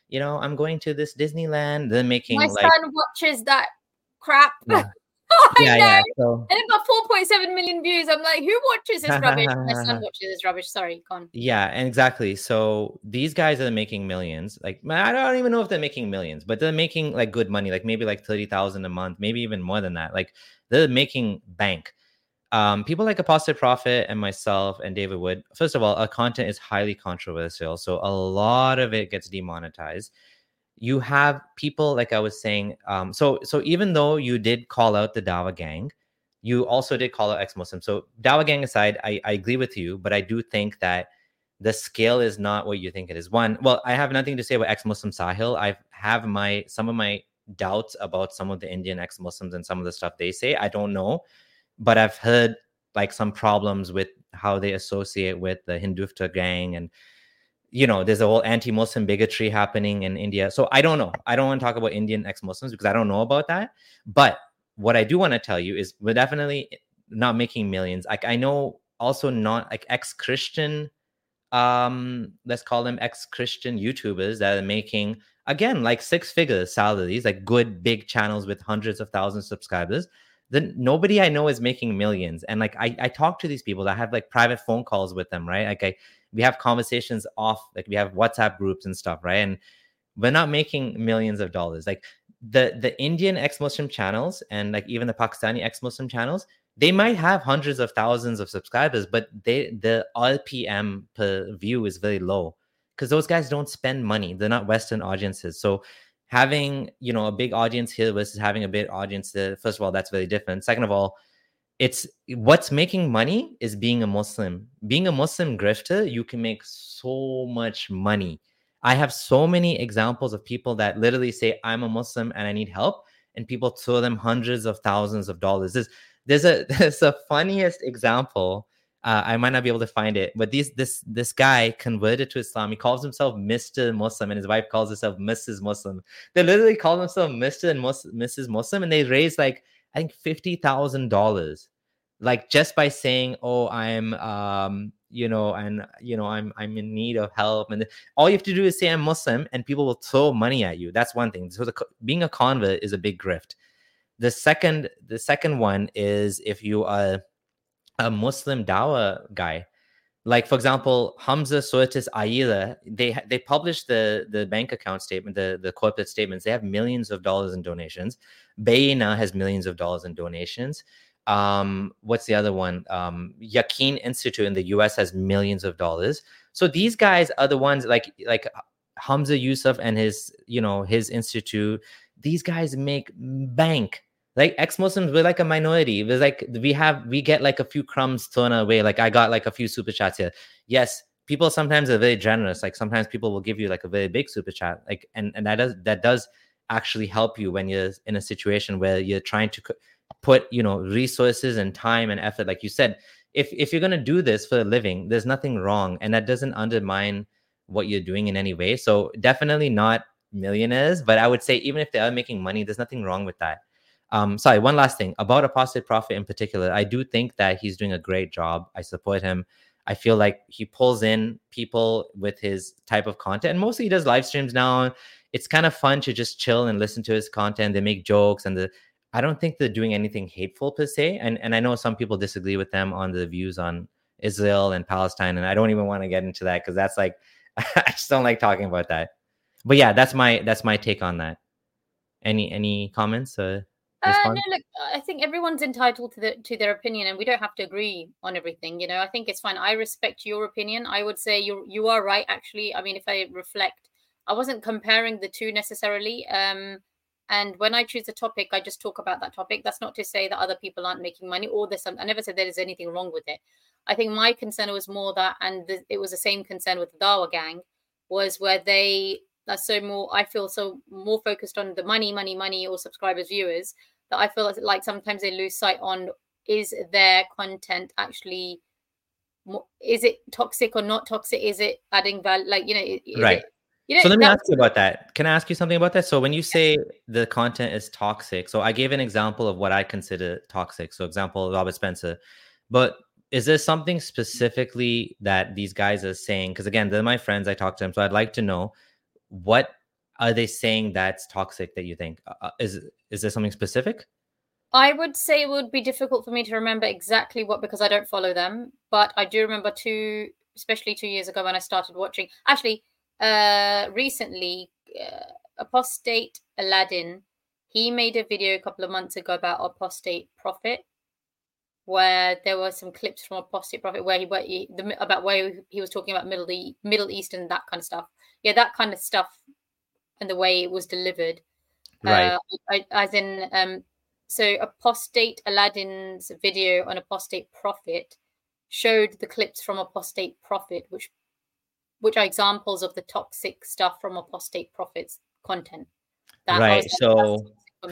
you know, I'm going to this Disneyland. They're My making like, son watches that crap. yeah, I yeah, know. yeah. So And it got four point seven million views. I'm like, who watches this rubbish? My son watches this rubbish. Sorry, gone. yeah, and exactly. So these guys are making millions. Like, I don't even know if they're making millions, but they're making like good money, like maybe like thirty thousand a month, maybe even more than that. Like they're making bank. Um, people like Apostate Prophet and myself and David Wood, first of all, our content is highly controversial. So a lot of it gets demonetized. You have people, like I was saying, um, so so even though you did call out the Dawa gang, you also did call out ex-Muslim. So Dawa gang aside, I, I agree with you, but I do think that the scale is not what you think it is. One, well, I have nothing to say about ex-Muslim Sahil. I have my some of my doubts about some of the Indian ex-Muslims and some of the stuff they say. I don't know, but I've heard like some problems with how they associate with the Hindutva gang, and you know, there's a whole anti-Muslim bigotry happening in India. So I don't know. I don't want to talk about Indian ex-Muslims because I don't know about that. But what I do want to tell you is we're definitely not making millions. Like I know also not like ex-Christian, um, let's call them ex-Christian YouTubers that are making, again, like six figure salaries, like good big channels with hundreds of thousands of subscribers. Then nobody I know is making millions. And like I, I talk to these people that have like private phone calls with them, right? Like I we have conversations off, like we have WhatsApp groups and stuff, right? And we're not making millions of dollars. Like the the Indian ex-Muslim channels and like even the Pakistani ex-Muslim channels, they might have hundreds of thousands of subscribers, but they the R P M per view is very low because those guys don't spend money. They're not Western audiences. So having, you know, a big audience here versus having a big audience there, first of all, that's very different. Second of all, it's what's making money is being a Muslim. Being a Muslim grifter, you can make so much money. I have so many examples of people that literally say, I'm a Muslim and I need help. And people throw them hundreds of thousands of dollars. There's, there's a there's a funniest example. Uh, I might not be able to find it, but these this this guy converted to Islam. He calls himself Mister Muslim, and his wife calls herself Missus Muslim. They literally call themselves Mister and Mus- Missus Muslim, and they raise like I think fifty thousand dollars, like just by saying, "Oh, I'm, um, you know, and you know, I'm I'm in need of help." And all you have to do is say I'm Muslim, and people will throw money at you. That's one thing. So the, being a convert is a big grift. The second, the second one is if you are a Muslim Dawa guy, like for example, Hamza Soetis Aira, they they published the the bank account statement, the the corporate statements. They have millions of dollars in donations. Bayna has millions of dollars in donations. Um, what's the other one? Um, Yaqeen Institute in the U S has millions of dollars. So these guys are the ones like like Hamza Yusuf and his, you know, his institute. These guys make bank. Like ex-Muslims, we're like a minority. We're like we have we get like a few crumbs thrown away. Like I got like a few super chats here. Yes, people sometimes are very generous. Like sometimes people will give you like a very big super chat. Like and and that does that does actually help you when you're in a situation where you're trying to put, you know, resources and time and effort. Like you said, if if you're gonna do this for a living, there's nothing wrong, and that doesn't undermine what you're doing in any way. So definitely not millionaires, but I would say even if they are making money, there's nothing wrong with that. Um, sorry, one last thing about Apostate Prophet in particular. I do think that he's doing a great job. I support him. I feel like he pulls in people with his type of content, and mostly he does live streams now. It's kind of fun to just chill and listen to his content. They make jokes, and the I don't think they're doing anything hateful per se. And and I know some people disagree with them on the views on Israel and Palestine, and I don't even want to get into that because that's like I just don't like talking about that. But yeah, that's my that's my take on that. Any any comments? Uh, Uh, no, look, I think everyone's entitled to the, to their opinion, and we don't have to agree on everything. You know, I think it's fine. I respect your opinion. I would say you you are right. Actually, I mean, if I reflect, I wasn't comparing the two necessarily. Um, and when I choose a topic, I just talk about that topic. That's not to say that other people aren't making money or there's some. I never said there is anything wrong with it. I think my concern was more that, and the, it was the same concern with the Dawa gang, was where they. That's so more, I feel so more focused on the money, money, money, or subscribers, viewers, that I feel like sometimes they lose sight on, is their content actually, is it toxic or not toxic? Is it adding value? Like, you know, is right. It, you know, so let me ask you about that. Can I ask you something about that? So when you say the content is toxic, so I gave an example of what I consider toxic. So example, Robert Spencer. But is there something specifically that these guys are saying? Because again, they're my friends. I talk to them. So I'd like to know what are they saying that's toxic that you think? Uh, is is there something specific? I would say it would be difficult for me to remember exactly what, because I don't follow them. But I do remember two, especially two years ago when I started watching. Actually, uh, recently, uh, Apostate Aladdin, he made a video a couple of months ago about Apostate Prophet, where there were some clips from Apostate Prophet where he, where he the, about where he was talking about Middle East, Middle East and that kind of stuff. Yeah, that kind of stuff, and the way it was delivered. Right. Uh, I, as in, um, so Apostate Aladdin's video on Apostate Prophet showed the clips from Apostate Prophet, which which are examples of the toxic stuff from Apostate Prophet's content. That right. So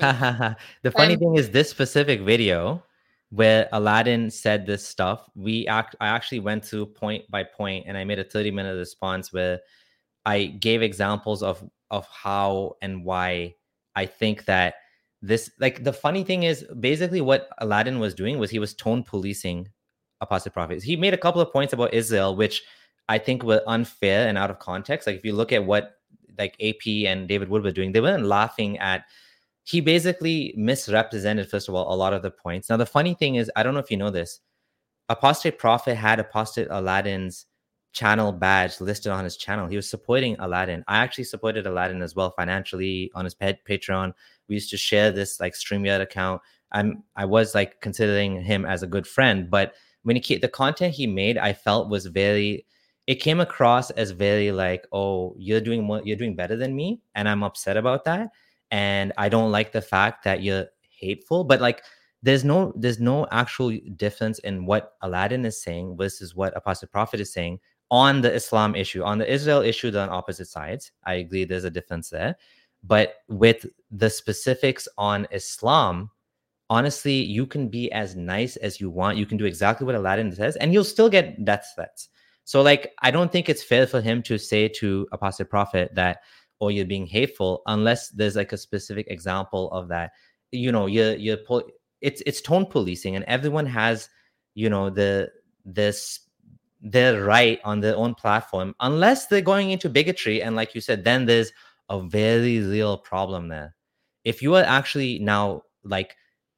the funny um, thing is, this specific video where Aladdin said this stuff, we act I actually went through point by point, and I made a thirty minute response where I gave examples of of how and why I think that this, like, the funny thing is, basically what Aladdin was doing was he was tone policing Apostate Prophets. He made a couple of points about Israel, which I think were unfair and out of context. Like, if you look at what like A P and David Wood were doing, they weren't laughing at, he basically misrepresented, first of all, a lot of the points. Now, the funny thing is, I don't know if you know this, Apostate Prophet had Apostate Aladdin's channel badge listed on his channel. He was supporting Aladdin. I actually supported Aladdin as well financially on his Patreon. We used to share this like StreamYard account. I'm I was like considering him as a good friend, but when he the content he made, I felt was very, it came across as very like, oh, you're doing more, you're doing better than me, and I'm upset about that, and I don't like the fact that you're hateful. But like, there's no there's no actual difference in what Aladdin is saying versus what Apostate Prophet is saying on the Islam issue. On the Israel issue, they're on opposite sides. I agree there's a difference there. But with the specifics on Islam, honestly, you can be as nice as you want. You can do exactly what Aladdin says, and you'll still get death threats. So like, I don't think it's fair for him to say to Apostate Prophet that, oh, you're being hateful, unless there's like a specific example of that. You know, you're, you're, it's, it's tone policing, and everyone has, you know, the, this, their right on their own platform, unless they're going into bigotry. And like you said, then there's a very real problem there. If you are actually now like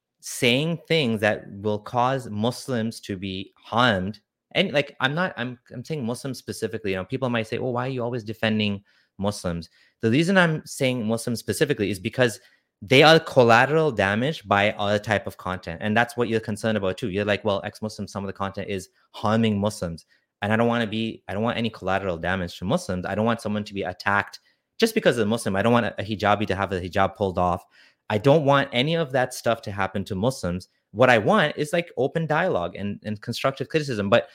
saying things that will cause Muslims to be harmed, and like, I'm not, I'm, I'm saying Muslims specifically, you know, people might say, oh, why are you always defending Muslims? The reason I'm saying Muslims specifically is because they are collateral damage by other type of content. And that's what you're concerned about too. You're like, well, ex-Muslim, some of the content is harming Muslims. And I don't want to be, I don't want any collateral damage to Muslims. I don't want someone to be attacked just because of a Muslim. I don't want a hijabi to have a hijab pulled off. I don't want any of that stuff to happen to Muslims. What I want is like open dialogue and, and constructive criticism. But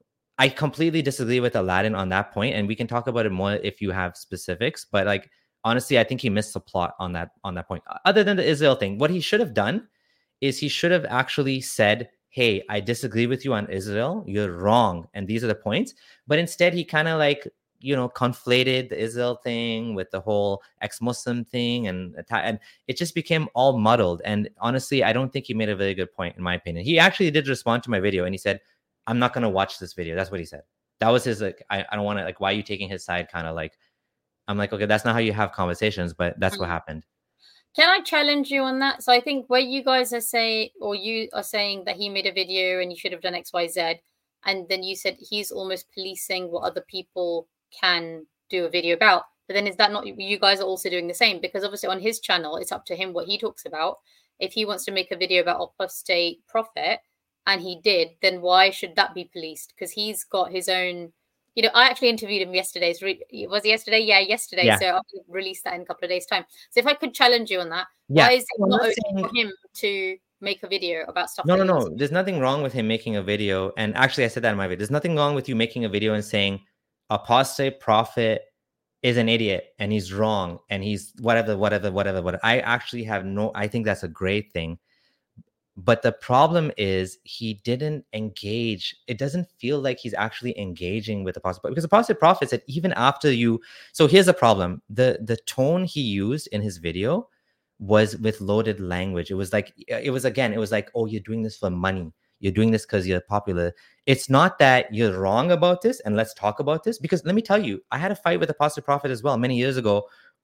I completely disagree with Aladdin on that point, and we can talk about it more if you have specifics. But like, honestly, I think he missed the plot on that on that point. Other than the Israel thing, what he should have done is he should have actually said, hey, I disagree with you on Israel. You're wrong. And these are the points. But instead, he kind of like, you know, conflated the Israel thing with the whole ex-Muslim thing. And, and it just became all muddled. And honestly, I don't think he made a very good point, in my opinion. He actually did respond to my video, and he said, I'm not going to watch this video. That's what he said. That was his, like, I, I don't want to, like, why are you taking his side? Kind of like, I'm like, okay, that's not how you have conversations, but that's what happened. Can I challenge you on that? So I think where you guys are saying, or you are saying that he made a video and you should have done X, Y, Z, and then you said he's almost policing what other people can do a video about. But then is that not, you guys are also doing the same? Because obviously on his channel, it's up to him what he talks about. If he wants to make a video about Apostate Prophet, and he did, then why should that be policed? Because he's got his own, you know, I actually interviewed him yesterday. Was it yesterday? Yeah, yesterday. Yeah. So I'll release that in a couple of days' time. So if I could challenge you on that, yeah. Why is it well, not okay saying... for him to make a video about stuff? No, no, no. There's nothing wrong with him making a video. And actually, I said that in my video. There's nothing wrong with you making a video and saying Apostate Prophet is an idiot and he's wrong and he's whatever, whatever, whatever, whatever. I actually have no, I think that's a great thing. But the problem is he didn't engage. It doesn't feel like he's actually engaging with Apostate Prophet, because Apostate Prophet said even after you. So here's the problem. The, the tone he used in his video was with loaded language. It was like, it was again, it was like, oh, you're doing this for money. You're doing this because you're popular. It's not that you're wrong about this and let's talk about this. Because let me tell you, I had a fight with Apostate Prophet as well many years ago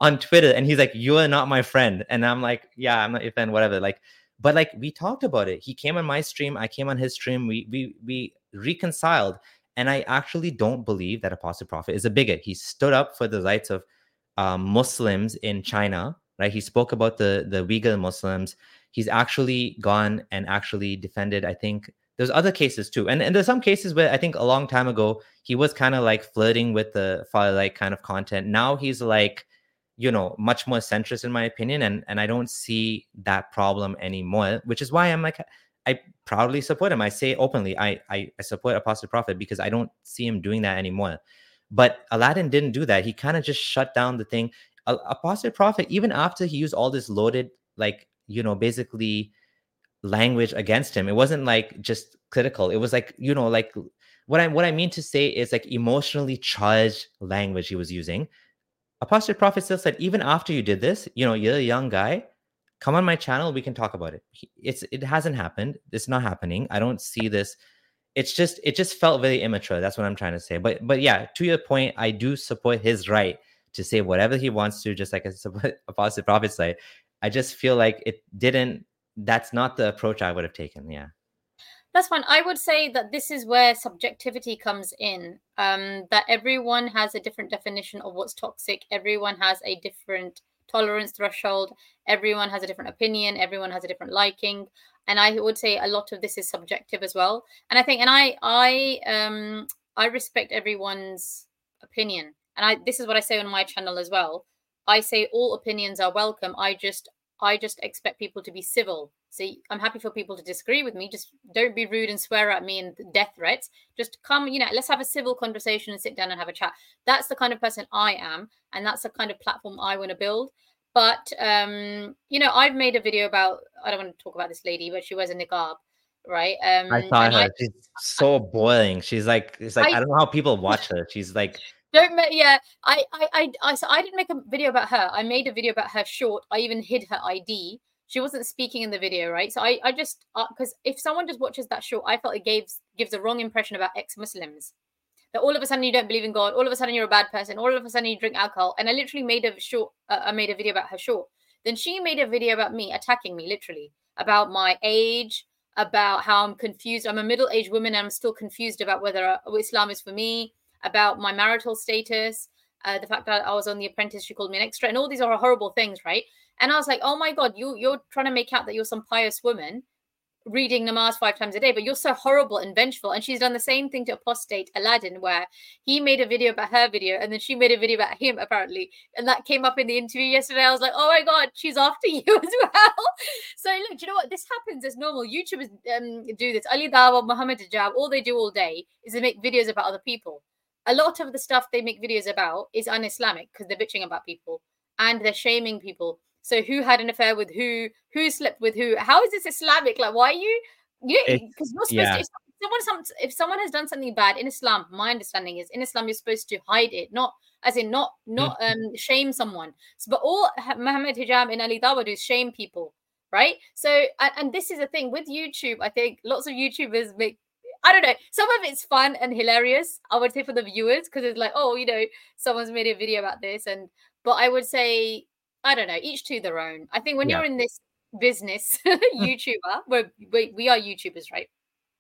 on Twitter, and he's like, "You are not my friend," and I'm like, "Yeah, I'm not your friend, whatever." Like, but like we talked about it. He came on my stream, I came on his stream. We we we reconciled, and I actually don't believe that Apostle Prophet is a bigot. He stood up for the rights of um, Muslims in China, right? He spoke about the the Uyghur Muslims. He's actually gone and actually defended, I think there's other cases too. And, and there's some cases where I think a long time ago, he was kind of like flirting with the far-right kind of content. Now he's like, you know, much more centrist in my opinion. And, and I don't see that problem anymore, which is why I'm like, I proudly support him. I say openly, I, I, I support Apostle Prophet because I don't see him doing that anymore. But Aladdin didn't do that. He kind of just shut down the thing. Apostle Prophet, even after he used all this loaded, like, you know, basically language against him, it wasn't like just critical. It was like, you know, like what I what I mean to say is like emotionally charged language he was using. Apostle Prophet still said, even after you did this, you know, you're a young guy, come on my channel, we can talk about it. It's it hasn't happened. It's not happening. I don't see this. It's just it just felt very immature. That's what I'm trying to say. But but yeah, to your point, I do support his right to say whatever he wants to, just like I support Apostle Prophet say. I just feel like it didn't. That's not the approach I would have taken. Yeah. That's fine. I would say that this is where subjectivity comes in, um, that everyone has a different definition of what's toxic. Everyone has a different tolerance threshold. Everyone has a different opinion. Everyone has a different liking. And I would say a lot of this is subjective as well. And I think, and I, I, um, I respect everyone's opinion. And I, this is what I say on my channel as well. I say all opinions are welcome. I just, I just expect people to be civil. So I'm happy for people to disagree with me. Just don't be rude and swear at me and death threats. Just come, you know, let's have a civil conversation and sit down and have a chat. That's the kind of person I am. And that's the kind of platform I want to build. But, um, you know, I've made a video about, I don't want to talk about this lady, but she wears a niqab, right? Um, I saw her. I, She's so boring. She's like, it's like, I, I don't know how people watch her. She's like, Don't yeah. I I I I so I didn't make a video about her. I made a video about her short. I even hid her I D. She wasn't speaking in the video, right? So I I just because uh, if someone just watches that short, I felt it gives gives a wrong impression about ex-Muslims. That all of a sudden you don't believe in God. All of a sudden you're a bad person. All of a sudden you drink alcohol. And I literally made a short. Uh, I made a video about her short. Then she made a video about me attacking me, literally about my age, about how I'm confused. I'm a middle-aged woman. And I'm still confused about whether uh, Islam is for me. About my marital status, uh, the fact that I was on The Apprentice, she called me an extra, and all these are horrible things, right? And I was like, oh my God, you, you're trying to make out that you're some pious woman reading namaz five times a day, but you're so horrible and vengeful. And she's done the same thing to apostate Aladdin, where he made a video about her video, and then she made a video about him, apparently. And that came up in the interview yesterday. I was like, oh my God, she's after you as well. So look, do you know what? This happens as normal. YouTubers um, do this. Ali Dawah, Muhammad Hijab, all they do all day is they make videos about other people. A lot of the stuff they make videos about is un-Islamic because they're bitching about people and they're shaming people. So who had an affair with who? Who slept with who? How is this Islamic? Like, why are you? Yeah, because you're supposed yeah. to. If someone, some, if someone has done something bad in Islam, my understanding is in Islam you're supposed to hide it, not as in not not um shame someone. So, but all Muhammad Hijab and Ali Dawah do is shame people, right? So and, and this is the thing with YouTube. I think lots of YouTubers make. I don't know. Some of it's fun and hilarious, I would say, for the viewers, because it's like, oh, you know, someone's made a video about this. And but I would say, I don't know, each to their own. I think when yeah. you're in this business, YouTuber, where we, we are YouTubers, right?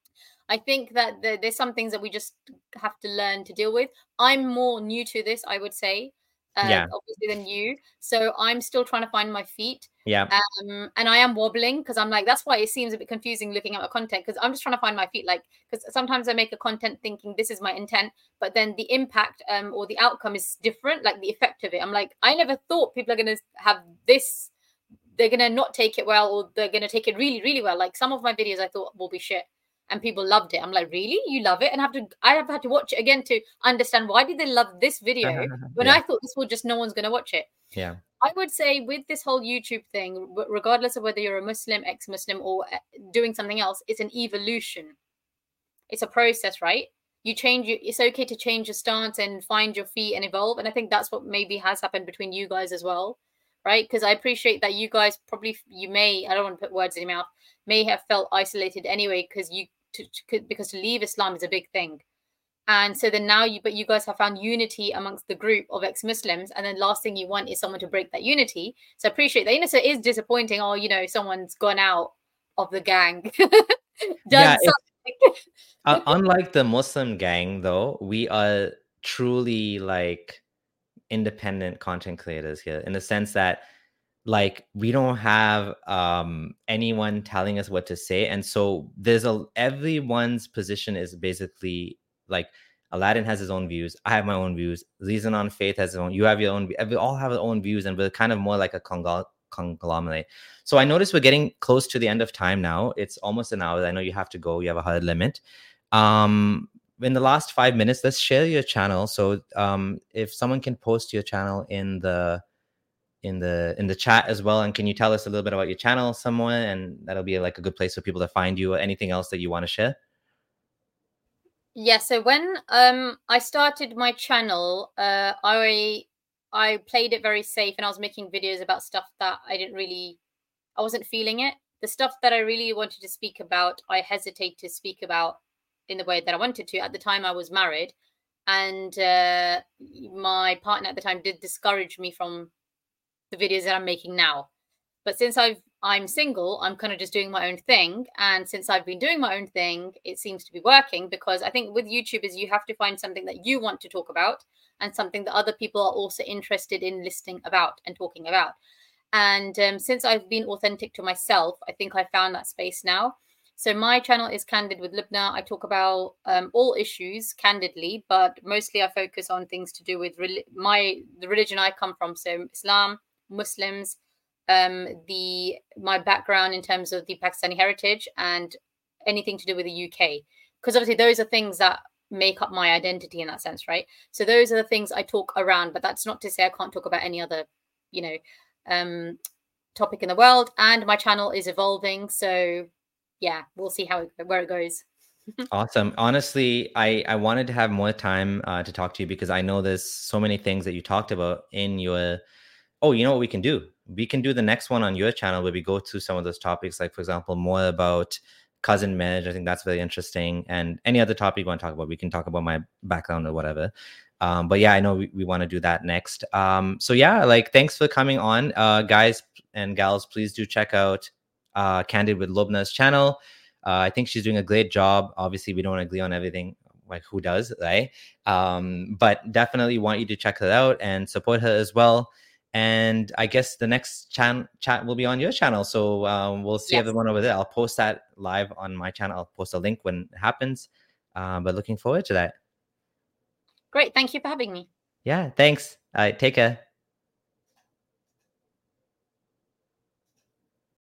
I think that the, there's some things that we just have to learn to deal with. I'm more new to this, I would say, uh, yeah. obviously, than you. So I'm still trying to find my feet. Yeah. Um, and I am wobbling because I'm like, that's why it seems a bit confusing looking at my content, because I'm just trying to find my feet. Like, because sometimes I make a content thinking this is my intent, but then the impact um, or the outcome is different, like the effect of it. I'm like, I never thought people are going to have this. They're going to not take it well, or they're going to take it really, really well. Like some of my videos I thought will be shit. And people loved it. I'm like, really? You love it? And I have to, I have had to watch it again to understand why did they love this video when yeah. I thought this will just no one's going to watch it. Yeah. I would say with this whole YouTube thing, regardless of whether you're a Muslim, ex-Muslim, or doing something else, it's an evolution. It's a process, right? You change. You, it's okay to change your stance and find your feet and evolve. And I think that's what maybe has happened between you guys as well, right? Because I appreciate that you guys probably, you may, I don't want to put words in your mouth, may have felt isolated anyway because you, To, to, because to leave Islam is a big thing, And so then now you, but you guys have found unity amongst the group of ex-Muslims. And then last thing you want is someone to break that unity. So I appreciate that. You know, so it is disappointing. Oh, you know, someone's gone out of the gang. Yeah, Done it's, something. uh, unlike the Muslim gang, though, we are truly like independent content creators here in the sense that like we don't have um anyone telling us what to say, and so there's a everyone's position is basically like Aladdin has his own views, I have my own views, Reason on Faith has his own, you have your own, we all have our own views, and we're kind of more like a conglom- conglomerate. So I noticed we're getting close to the end of time now. It's almost an hour. I know you have to go, you have a hard limit. um in the last five minutes, let's share your channel. So um if someone can post your channel in the in the in the chat as well, and can you tell us a little bit about your channel somewhere, and that'll be like a good place for people to find you, or anything else that you want to share? Yeah, so when um I started my channel, uh I I played it very safe, and I was making videos about stuff that I didn't really, I wasn't feeling it. The stuff that I really wanted to speak about, I hesitate to speak about in the way that I wanted to. At the time I was married, and uh my partner at the time did discourage me from the videos that I'm making now. But since I've I'm single, I'm kind of just doing my own thing. And since I've been doing my own thing, it seems to be working, because I think with YouTube is you have to find something that you want to talk about and something that other people are also interested in listening about and talking about. And um, since I've been authentic to myself, I think I found that space now. So my channel is Candid with Lubna. I talk about um, all issues candidly, but mostly I focus on things to do with re- my the religion I come from. So Islam, Muslims, um the my background in terms of the Pakistani heritage, and anything to do with the U K, because obviously those are things that make up my identity in that sense, right? So those are the things I talk around, but that's not to say I can't talk about any other, you know, um topic in the world. And my channel is evolving, so yeah, we'll see how it, where it goes. Awesome. Honestly, I I wanted to have more time uh, to talk to you, because I know there's so many things that you talked about in your. Oh, you know what we can do? We can do the next one on your channel where we go through some of those topics, like, for example, more about cousin marriage. I think that's very interesting. And any other topic you want to talk about, we can talk about my background or whatever. Um, but yeah, I know we, we want to do that next. Um, so yeah, like, thanks for coming on. Uh, guys and gals, please do check out uh, Candid with Lubna's channel. Uh, I think she's doing a great job. Obviously, we don't agree on everything. Like, who does, right? Um, but definitely want you to check her out and support her as well. And I guess the next chan- chat will be on your channel. So um, we'll see Yes. everyone over there. I'll post that live on my channel. I'll post a link when it happens. Uh, but looking forward to that. Great. Thank you for having me. Yeah, thanks. All right, take care.